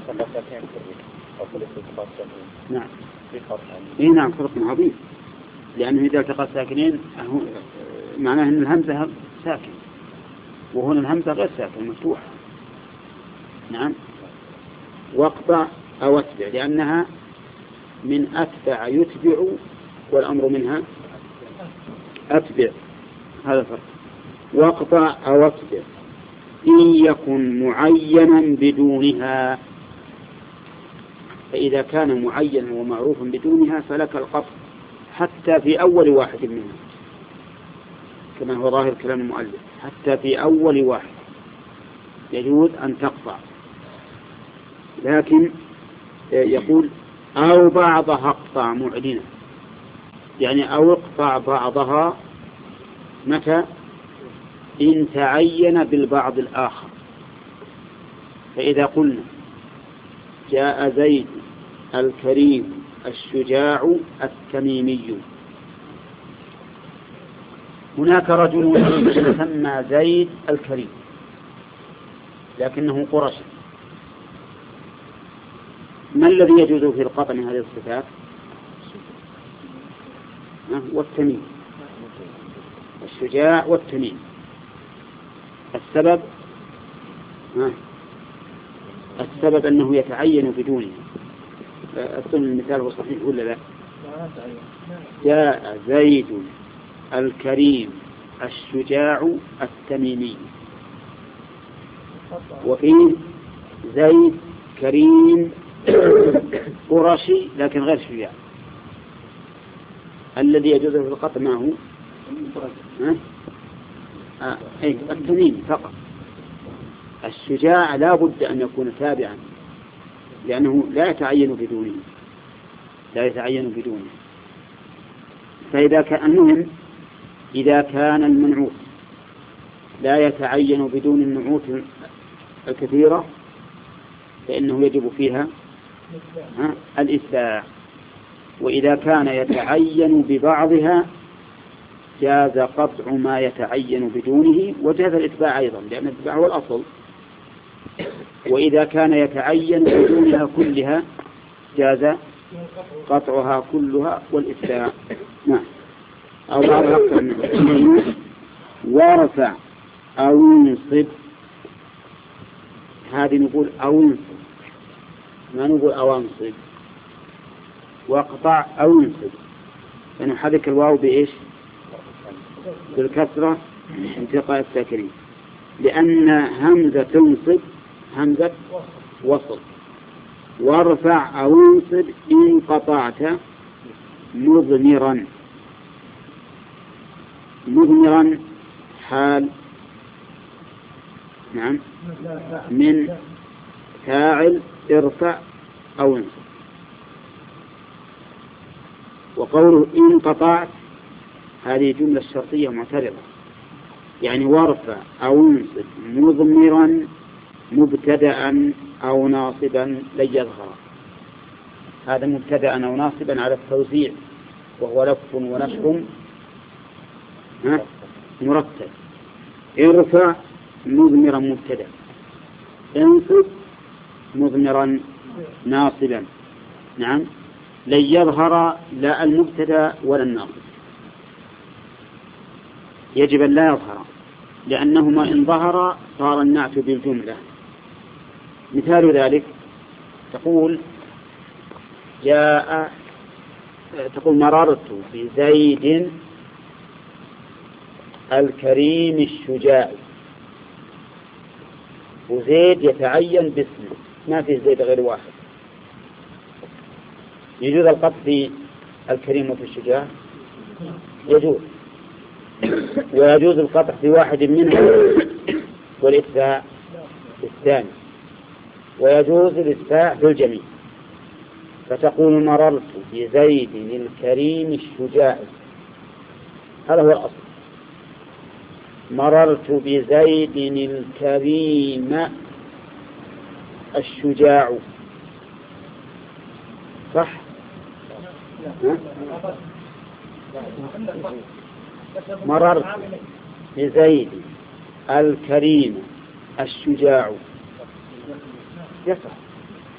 نعم إيه نعم فرق عظيم، لأنه إذا التقى الساكنين معناه أن الهمزة ساكن، وهنا الهمزة غير ساكن مفتوحة. نعم. واقطع أو اتبع، لأنها من أتبع يتبع، والأمر منها أتبع، هذا الفرق. واقطع أو اتبع إن يكن معينا بدونها، فإذا كان معينا ومعروفا بدونها فلك القطع حتى في أول واحد منها، كما هو ظاهر كلام المؤلف، حتى في أول واحد يجوز أن تقطع. لكن يقول أو بعضها اقطع معلنا، يعني أو اقطع بعضها متى؟ إن تعين بالبعض الآخر. فإذا قلنا جاء زيد الكريم الشجاع التميمي، هناك رجل يسمى زيد الكريم لكنه قرشي، ما الذي يجوز في القطع من هذه الصفات؟ والتميم، الشجاع والتميم. السبب السبب أنه يتعين بدونه. أظن المثال هو صحيح ولا لا؟ جاء زيد الكريم الشجاع التميمي، وفيه زيد كريم قرشي لكن غير شجاع. الذي يجوز في القطع ما هو؟ آه. أي التميمي فقط. الشجاع لا بد أن يكون تابعا، لأنه لا يتعين بدونه لا يتعين بدونه فإذا كان المهم إذا كان المنعوت لا يتعين بدون النعوت الكثيرة فإنه يجب فيها الإتباع، وإذا كان يتعين ببعضها جاز قطع ما يتعين بدونه، وجاز الإتباع أيضا لأن الإتباع هو الأصل. وإذا كان يتعين بدونها كلها جاز قطعها كلها والإتباع. نعم. أو بعضها أكثر منه. ورفع أو ينصب، هذه نقول أو ينصب ما نقول أو ينصب. واقطع أو ينصب فنحرك الواو بإيش؟ بالكسرة انتقاء الساكنين، لأن همزة تنصب همزة وصل. وارفع أو انصب إن قطعت مضمرا، مضمرا حال نعم من فاعل ارفع أو انصب. وقوله إن قطعت هذه جملة شرطية معترضة، يعني وارفع أو انصب مضمرا مبتدأ أو ناصبا لن يظهر. هذا مبتدأ أو ناصبا على التوزيع وهو لف ونشر مرتب. ارفع مضمرا مبتدأ، انصب مضمرا ناصبا. نعم. لن يظهر لا المبتدأ ولا الناصب، يجب أن لا يظهر، لأنهما إن ظهر صار النعت بالجملة. مثال ذلك تقول جاء تقول مررت بزيد الكريم الشجاع، وزيد يتعين باسمه ما في زيد غير واحد. يجوز القطع في الكريم وفي الشجاع؟ يجوز، ويجوز القطع في واحد منها والإتباع الثاني، ويجوز الإتباع في الجميع. فتقول مررت بزيد الكريم الشجاع، هذا هو الأصل. مررت بزيد الكريم الشجاع، صح؟ مررت بزيد الكريم الشجاع يصح.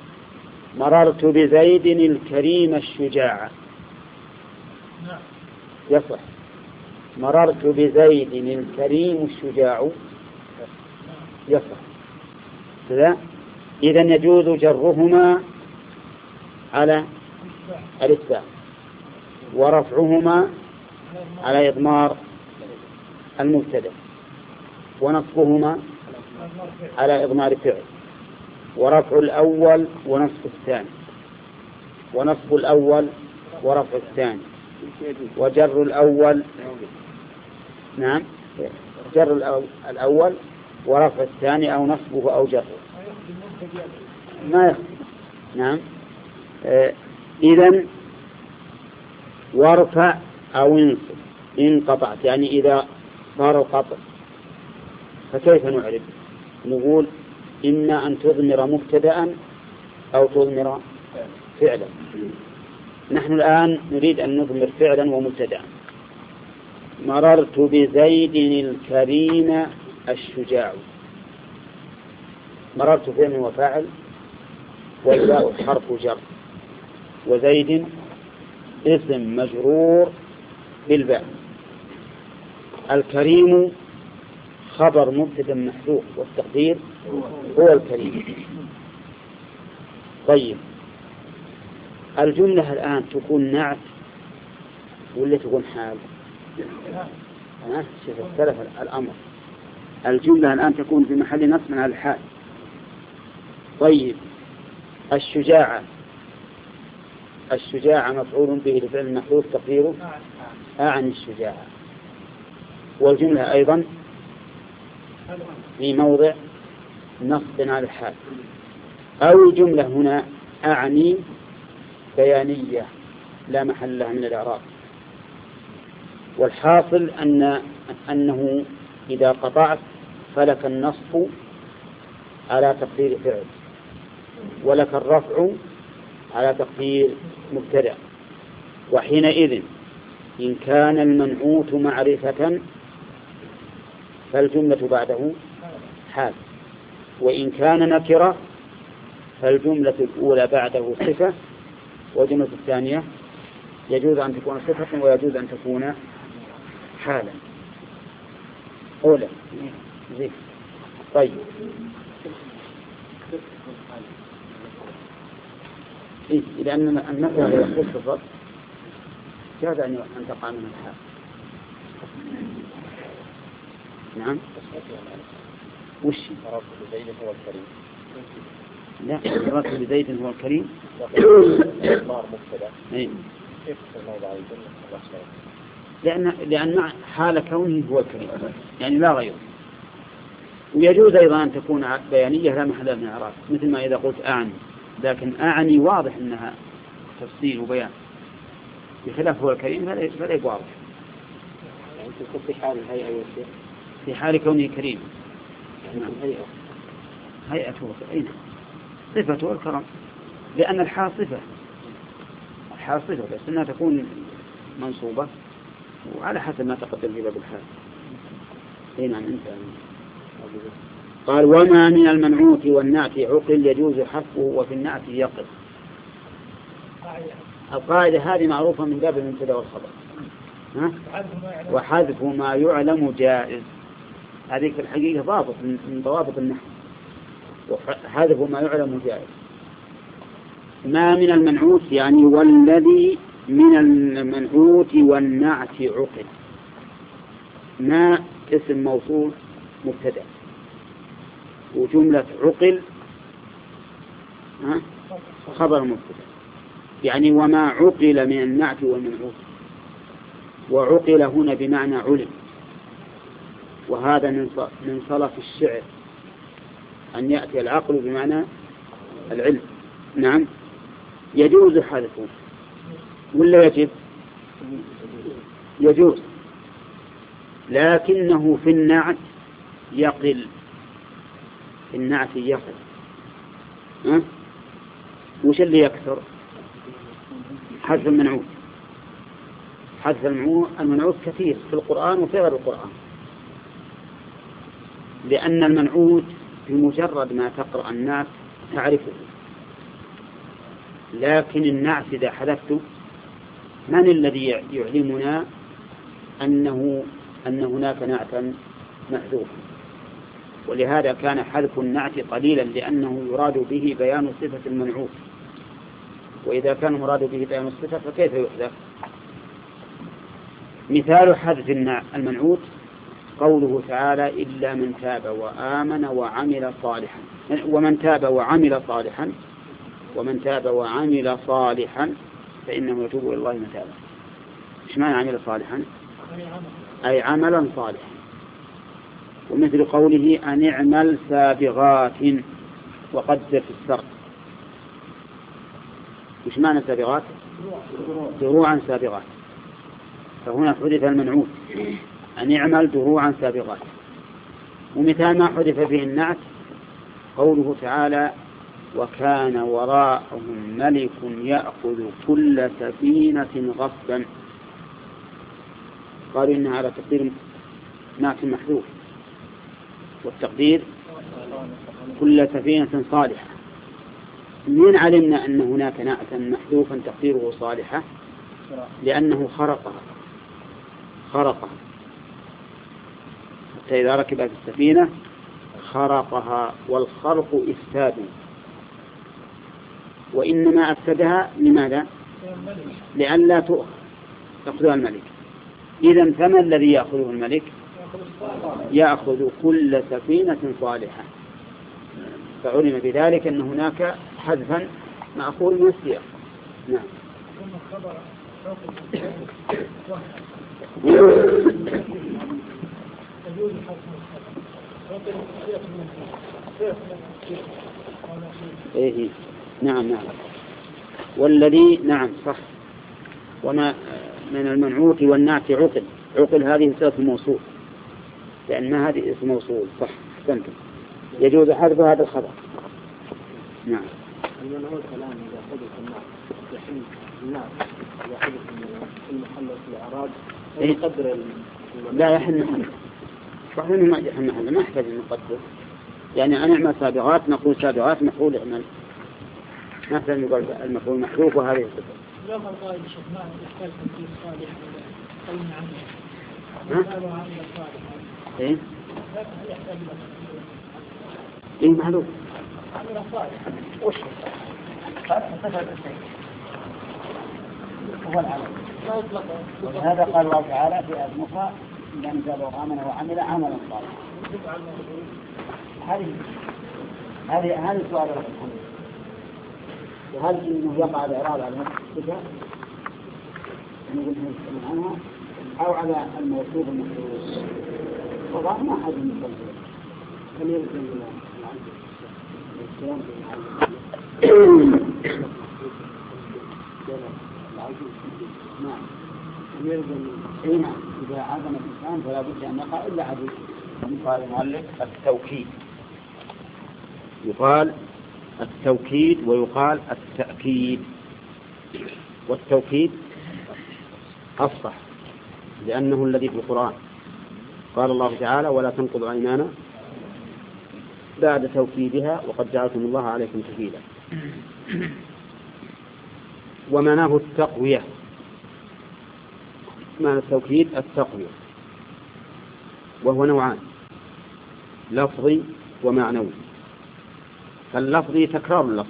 مررت بزيد الكريم الشجاع يصح. مررت بزيد الكريم الشجاع يصح كذا. إذن يجوز جرهما على الإثبات ورفعهما على إضمار المبتدأ ونصبهما على إضمار فعل، ورفع الأول ونصب الثاني، ونصب الأول ورفع الثاني، وجر الأول نعم جر الأول ورفع الثاني أو نصبه أو جره ما يخفي. نعم آه إذن وارفع أو انصب إن قطعت، يعني إذا صار القطع فكيف نعرف؟ نقول إما أن تضمر مبتدأ أو تضمر فعلا. نحن الآن نريد أن نضمر فعلا ومبتدأ. مررت بزيد الكريم الشجاع. مررت فعل وفاعل والباء حرف جر، وزيد اسم مجرور بالباء. الكريم خبر مبتدأ محذوف والتقدير هو الكريم. طيب الجملة الآن تكون نعت ولا تكون حال؟ ها شوف اختلف الأمر. الجملة الآن تكون في محل نصب على الحال. طيب الشجاعة الشجاعة مفعول به لفعل محذوف تقديره أعني الشجاعة، والجملة أيضا في موضع نصب على الحال. أو الجملة هنا أعني بيانية لا محل لها من الإعراب. والحاصل أن أنه إذا قطعت فلك النصب على تقدير فعل، ولك الرفع على تقدير مبتدأ. وحينئذ إن كان المنعوت معرفة فالجملة بعده حال، وإن كان نكرة فالجملة الأولى بعده صفة، والجملة الثانية يجوز أن تكون صفة ويجوز أن تكون حالا. أولا زي. طيب إيه؟ لأن النكرة هي صفة جاز أن تقع من الحال. نعم وش مررت بزيد هو الكريم؟ لا مررت بزيد هو الكريم إضمار مبتدأ. لأن لأن حال كونه هو الكريم يعني لا غيره. ويجوز أيضا أن تكون بيانية لا محل من الإعراب، مثل ما إذا قلت أعني، لكن أعني واضح أنها تفصيل وبيان، بخلاف هو الكريم فلا يبقى واضح.
يعني تكون في حال الهيئة والشيء
في حال كونه كريم
يعني الهيئة
هيئته أين صفته الكرم، لأن الحال صفة الحال صفة بس أنها تكون منصوبة وعلى حسب ما تقدم في باب الحال. أين نعم أنت قال وما من المنعوت والنعت عقل يجوز حذفه وفي النعت يقل. القاعدة هذه معروفة من باب المبتدأ والخبر، ها؟ وحذف ما يعلم جائز. هذه في الحقيقة ضابط من ضوابط النحو، وحذف ما يعلم جائز. ما من المنعوت يعني والذي من المنعوت والنعت عقل. ما اسم موصول مبتدأ، وجملة عقل ها خبر مبتدأ، يعني وما عقل من النعت والمنعوت. وعقل هنا بمعنى علم، وهذا من صلف الشعر أن يأتي العقل بمعنى العلم. نعم يجوز حذفه ولا يجب؟ يجوز، لكنه في النعت يقل. في النعت يقل. ها؟ وش اللي يكثر؟ حذف المنعوت. حذف المنعوت كثير في القرآن وفي غير القرآن، لأن المنعوت بمجرد ما تقرأ الناس تعرفه، لكن النعت إذا حذفته من الذي يعلمنا أنه أن هناك نعتا محذوفا، ولهذا كان حذف النعت قليلا لأنه يراد به بيان صفة المنعوت، وإذا كان مراد به بيان الصفة فكيف يحذف؟ مثال حذف المنعوت قوله تعالى إلا من تاب وآمن وعمل صالحا، ومن تاب وعمل صالحا ومن تاب وعمل صالحا فإنه يتوب إلى الله متابا. إيش معنى عمل صالحا؟ أي عملا صالحا. ومثل قوله أن اعمل سابغات وقدر في السرد، إيش معنى سابغات؟ دروعا سابغات، فهنا حذف المنعوت أن يعمل دروعا سابغات. ومثال ما حذف به النعت قوله تعالى وكان وراءهم ملك يأخذ كل سفينة غصبا، قالوا إن على تقدير نعت محذوف، والتقدير كل سفينة صالحة. من علمنا أن هناك نعتا محذوفا تقديره صالحة؟ لأنه خرقها خرقها حتى إذا ركب في السفينة خرقها، والخرق إفساد، وإنما أفسدها لماذا؟ لئلا تؤخذ يأخذها الملك. إذن فما الذي يأخذه الملك؟ يأخذ كل سفينة صالحة. فعلم بذلك أن هناك حذفا مأخوذ من السياق. نعم. إيه نعم نعم. والذي نعم صح. وما من المنعوت والنعت عقل، عقل هذه صيغة الموصول، لأن هذه اسم موصول. صح أحسنتم. يجوز حذف هذا الخبر. نعم.
المنعوت كلام إذا حدث النعت يحل النعت إذا حدث في المحل في الإعراب يقدر
لا يحل محل. صح إنه ما يحل محل، ما يحتاج أن نقدر. يعني أنا أعمل سابغات نقول سابغات مفعول اعمل، ما يحتاج نقول المفعول محذوف وهذه الصفة.
لو قال الشيخ ما يحتاج تنفيذ صالح أو نعم قالوا عمل صالح
إيه
هل يحتاج
إيه معلوم
عمل صالح
وش هو العمل
لا يطلق.
هذا قال الله تعالى في آية أخرى من تاب وآمن وعمل عملا صالحا. هذه هذه هذا السؤال لكم، وهل إنه يقع الإعراب على نفس الصفة نقول نتكلم عنها أو على الموصوف المحذوف؟ وضع ما حد من التنفيذ هل يلزم الكلام نعم يلزم أي نعم إذا عزم الإنسان فلا بد أن يقع إلا عدو. يقال المؤلف التوكيد، يقال التوكيد ويقال التأكيد. والتوكيد أفصح لأنه الذي في القرآن. قال الله تعالى ولا تنقضوا أيمانا بعد توكيدها وقد جعلكم الله عليكم كفيلا. ومعناه التقوية، معنى التوكيد التقوية، وهو نوعان لفظي ومعنوي. فاللفظي تكرار اللفظ،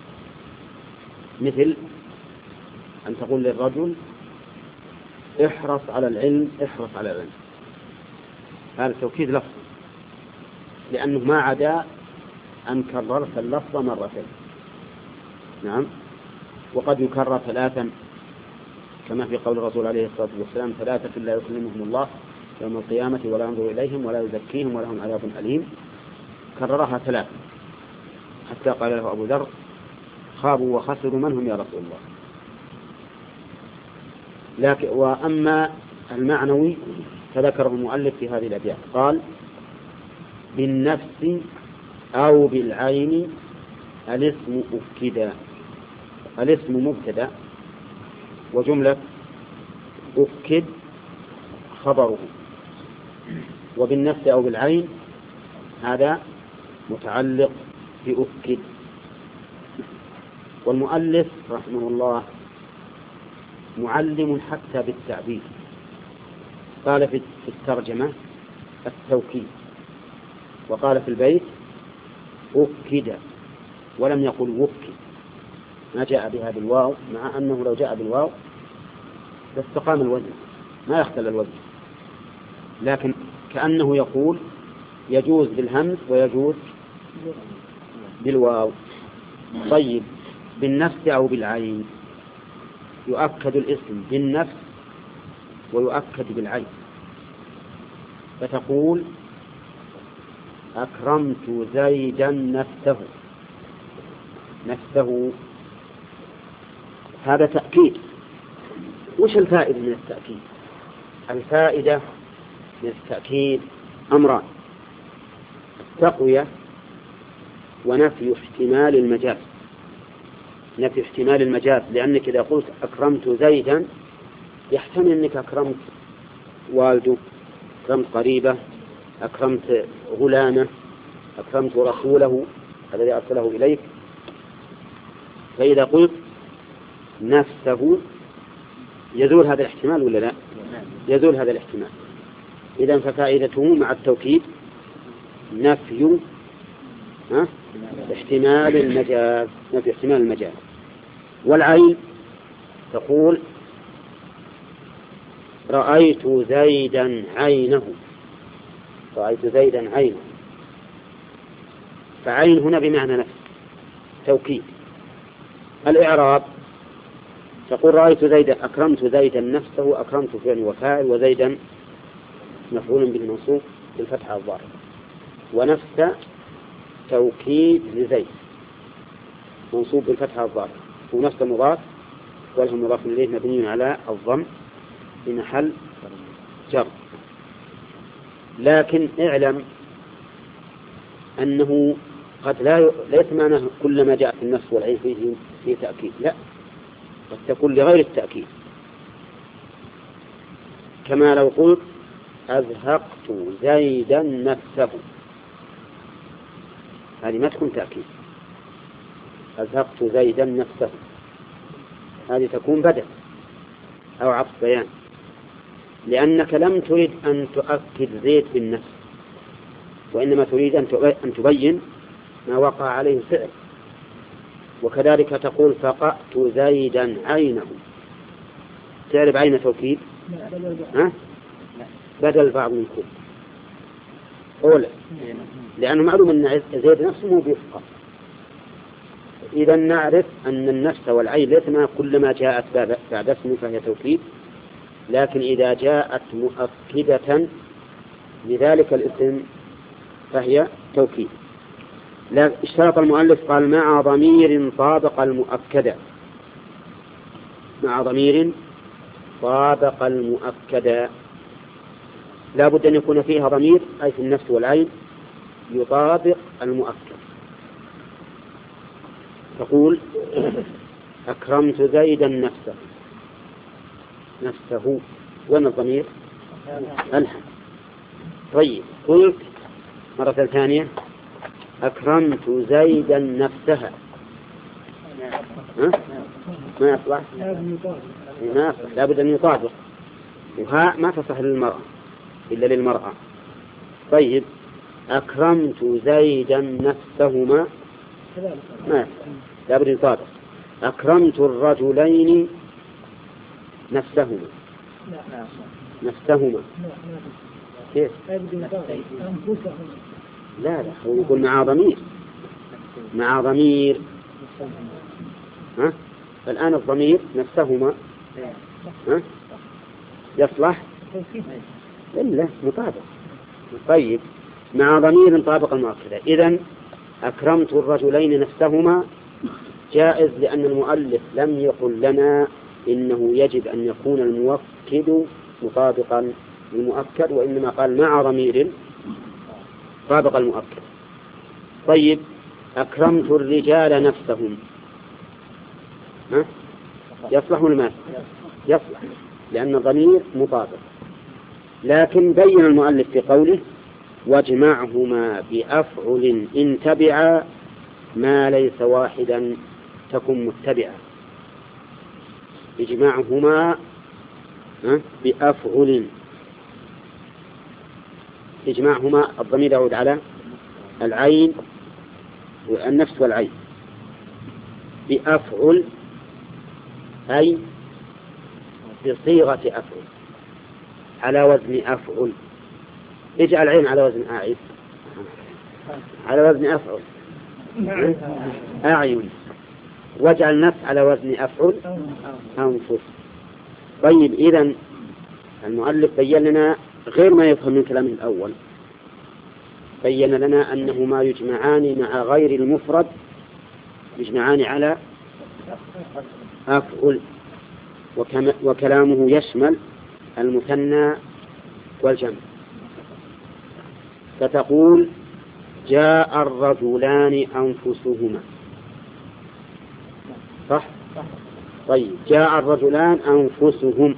مثل أن تقول للرجل احرص على العلم احرص على العلم، هذا توكيد لفظ لأنه ما عدا أن كررت اللفظ مرتين. نعم. وقد يكرر ثلاثا كما في قول الرسول عليه الصلاة والسلام ثلاثة لا يكلمهم الله يوم القيامة ولا ينظر إليهم ولا يزكيهم ولهم عذاب أليم. كررها ثلاثا حتى قال له أبو ذر خابوا وخسروا من هم يا رسول الله. لكن وأما المعنوي فذكره المؤلف في هذه الأبيات، قال بالنفس أو بالعين الاسم أكدا. الاسم مبتدأ وجملة أكد خبره، وبالنفس أو بالعين هذا متعلق بأكد. والمؤلف رحمه الله معلم حتى بالتعبير، قال في الترجمة التوكيد، وقال في البيت أكد، ولم يقل وكد، ما جاء بها بالواو، مع أنه لو جاء بالواو لاستقام الوزن، ما يختل الوزن، لكن كأنه يقول يجوز بالهمز ويجوز بالواو. طيب بالنفس أو بالعين؟ يؤكد الاسم بالنفس ويؤكد بالعين، فتقول أكرمت زيدا نفسه. نفسه هذا تأكيد. وش الفائدة من التأكيد؟ الفائدة من التأكيد أمران: التقوية ونفي احتمال المجاز. نفي احتمال المجاز، لأنك إذا قلت أكرمت زيدا يحتمل أنك أكرمت والده، أكرمت قريبه، أكرمت غلامه، أكرمت رسوله الذي أرسله إليك. فإذا قلت نفسه يزول هذا الاحتمال ولا لا؟ يزول هذا الاحتمال. إذن ففائدته مع التوكيد نفي ها؟ احتمال المجاز، نفي احتمال المجاز. والعين تقول رأيت زيدا عينه، رأيت زيدا عينه، فعين هنا بمعنى نفس، توكيد. الإعراب تقول رأيت زيدا، أكرمت زيدا نفسه، أكرمت فعل وفاعل، وزيدا مفعول به منصوب بالفتحة الظاهرة، ونفس توكيد لزيد منصوب بالفتحة الظاهرة، ونفس مضاف وله مضاف إليه مبني على الضم في محل جر. لكن اعلم أنه قد لا ليس معناه كلما جاء في النفس والعين فيه فيه تأكيد، لا، قد تكون لغير التأكيد، كما لو قلت أزهقت زيدا نفسه، هذه ما تكون تأكيد. أزهقت زيدا نفسه هذه تكون بدل أو عطف بيان، لأنك لم تريد أن تؤكد زيد بالنفس، وإنما تريد أن تبين ما وقع عليه الفعل. وكذلك تقول فقأت زيدا عينه، تعرف عين توكيد ها؟ بدل بعض من كل أولى، لأنه معلوم أن زيد نفسه مو بيفقه. إذا نعرف أن النفس والعين ليس ما كلما جاءت بعد اسم فهي توكيد، لكن إذا جاءت مؤكدة لذلك الاسم فهي توكيد. لا اشترط المؤلف قال مع ضمير طابق المؤكدة، مع ضمير طابق المؤكدة، لا بد أن يكون فيها ضمير أي في النفس والعين يطابق المؤكد. تقول أكرمت زيدا نفسه، نفسه وين الضمير؟ ألحم. طيب قلت مرة ثانية أكرمت زيدا نفسها، ها؟ ما يصلح، ما يصلح، لا بد أن يطابق، وها ما تصح للمرأة إلا للمرأة. طيب أكرمت زيدا نفسهما، ما لا بد أن يطابق. أكرمت الرجلين نفسهما، نفسهما كيف؟ لا لا، هو يقول مع ضمير، مع ضمير ها؟ الآن الضمير نفسهما ها؟ يصلح إلا مطابق. طيب مع ضمير طابق المؤكدة. إذن أكرمت الرجلين نفسهما جائز، لأن المؤلف لم يقل لنا إنه يجب أن يكون المؤكد مطابقا للمؤكد، وإنما قال مع ضمير طابق المؤكد. طيب أكرمت الرجال نفسهم، ها؟ يصلح ولا يصلح؟ لأن الضمير مطابق. لكن بين المؤلف في قوله واجمعهما بأفعل إن تبعا ما ليس واحدا تكن متبعا. اجمعهما بأفعل استجماعهما الضمير يعود على العين والنفس والعين. بأفعل أي بصيغة أفعل، على وزن أفعل. اجعل العين على وزن أعين، على وزن أفعل أعين، واجعل النفس على وزن أفعل أنفس. طيب، إذن المؤلف بين لنا غير ما يفهم من كلامه الأول، بين لنا أنهما يجمعان مع غير المفرد، يجمعان على أفعل، وكلامه يشمل المثنى والجمع. فتقول جاء الرجلان أنفسهما، صح؟ طيب، جاء الرجلان أنفسهم،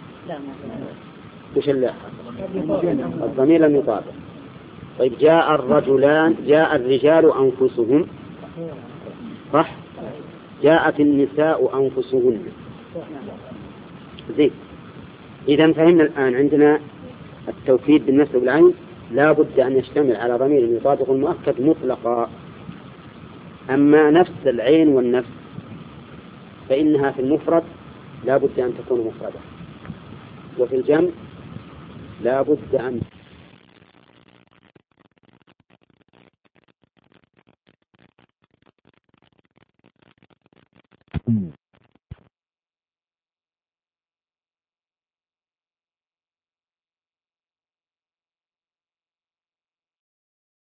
وش اللي الضمير لم يطابق. طيب، جاء الرجلان، جاء الرجال أنفسهم، صح؟ جاءت النساء أنفسهن. زين، إذا فهمنا الآن عندنا التوكيد بالنسبة بالعين لا بد أن يشتمل على ضمير يطابق المؤكد مطلقا. أما نفس العين والنفس فإنها في المفرد لا بد أن تكون مفردة، وفي الجمع لا بد أن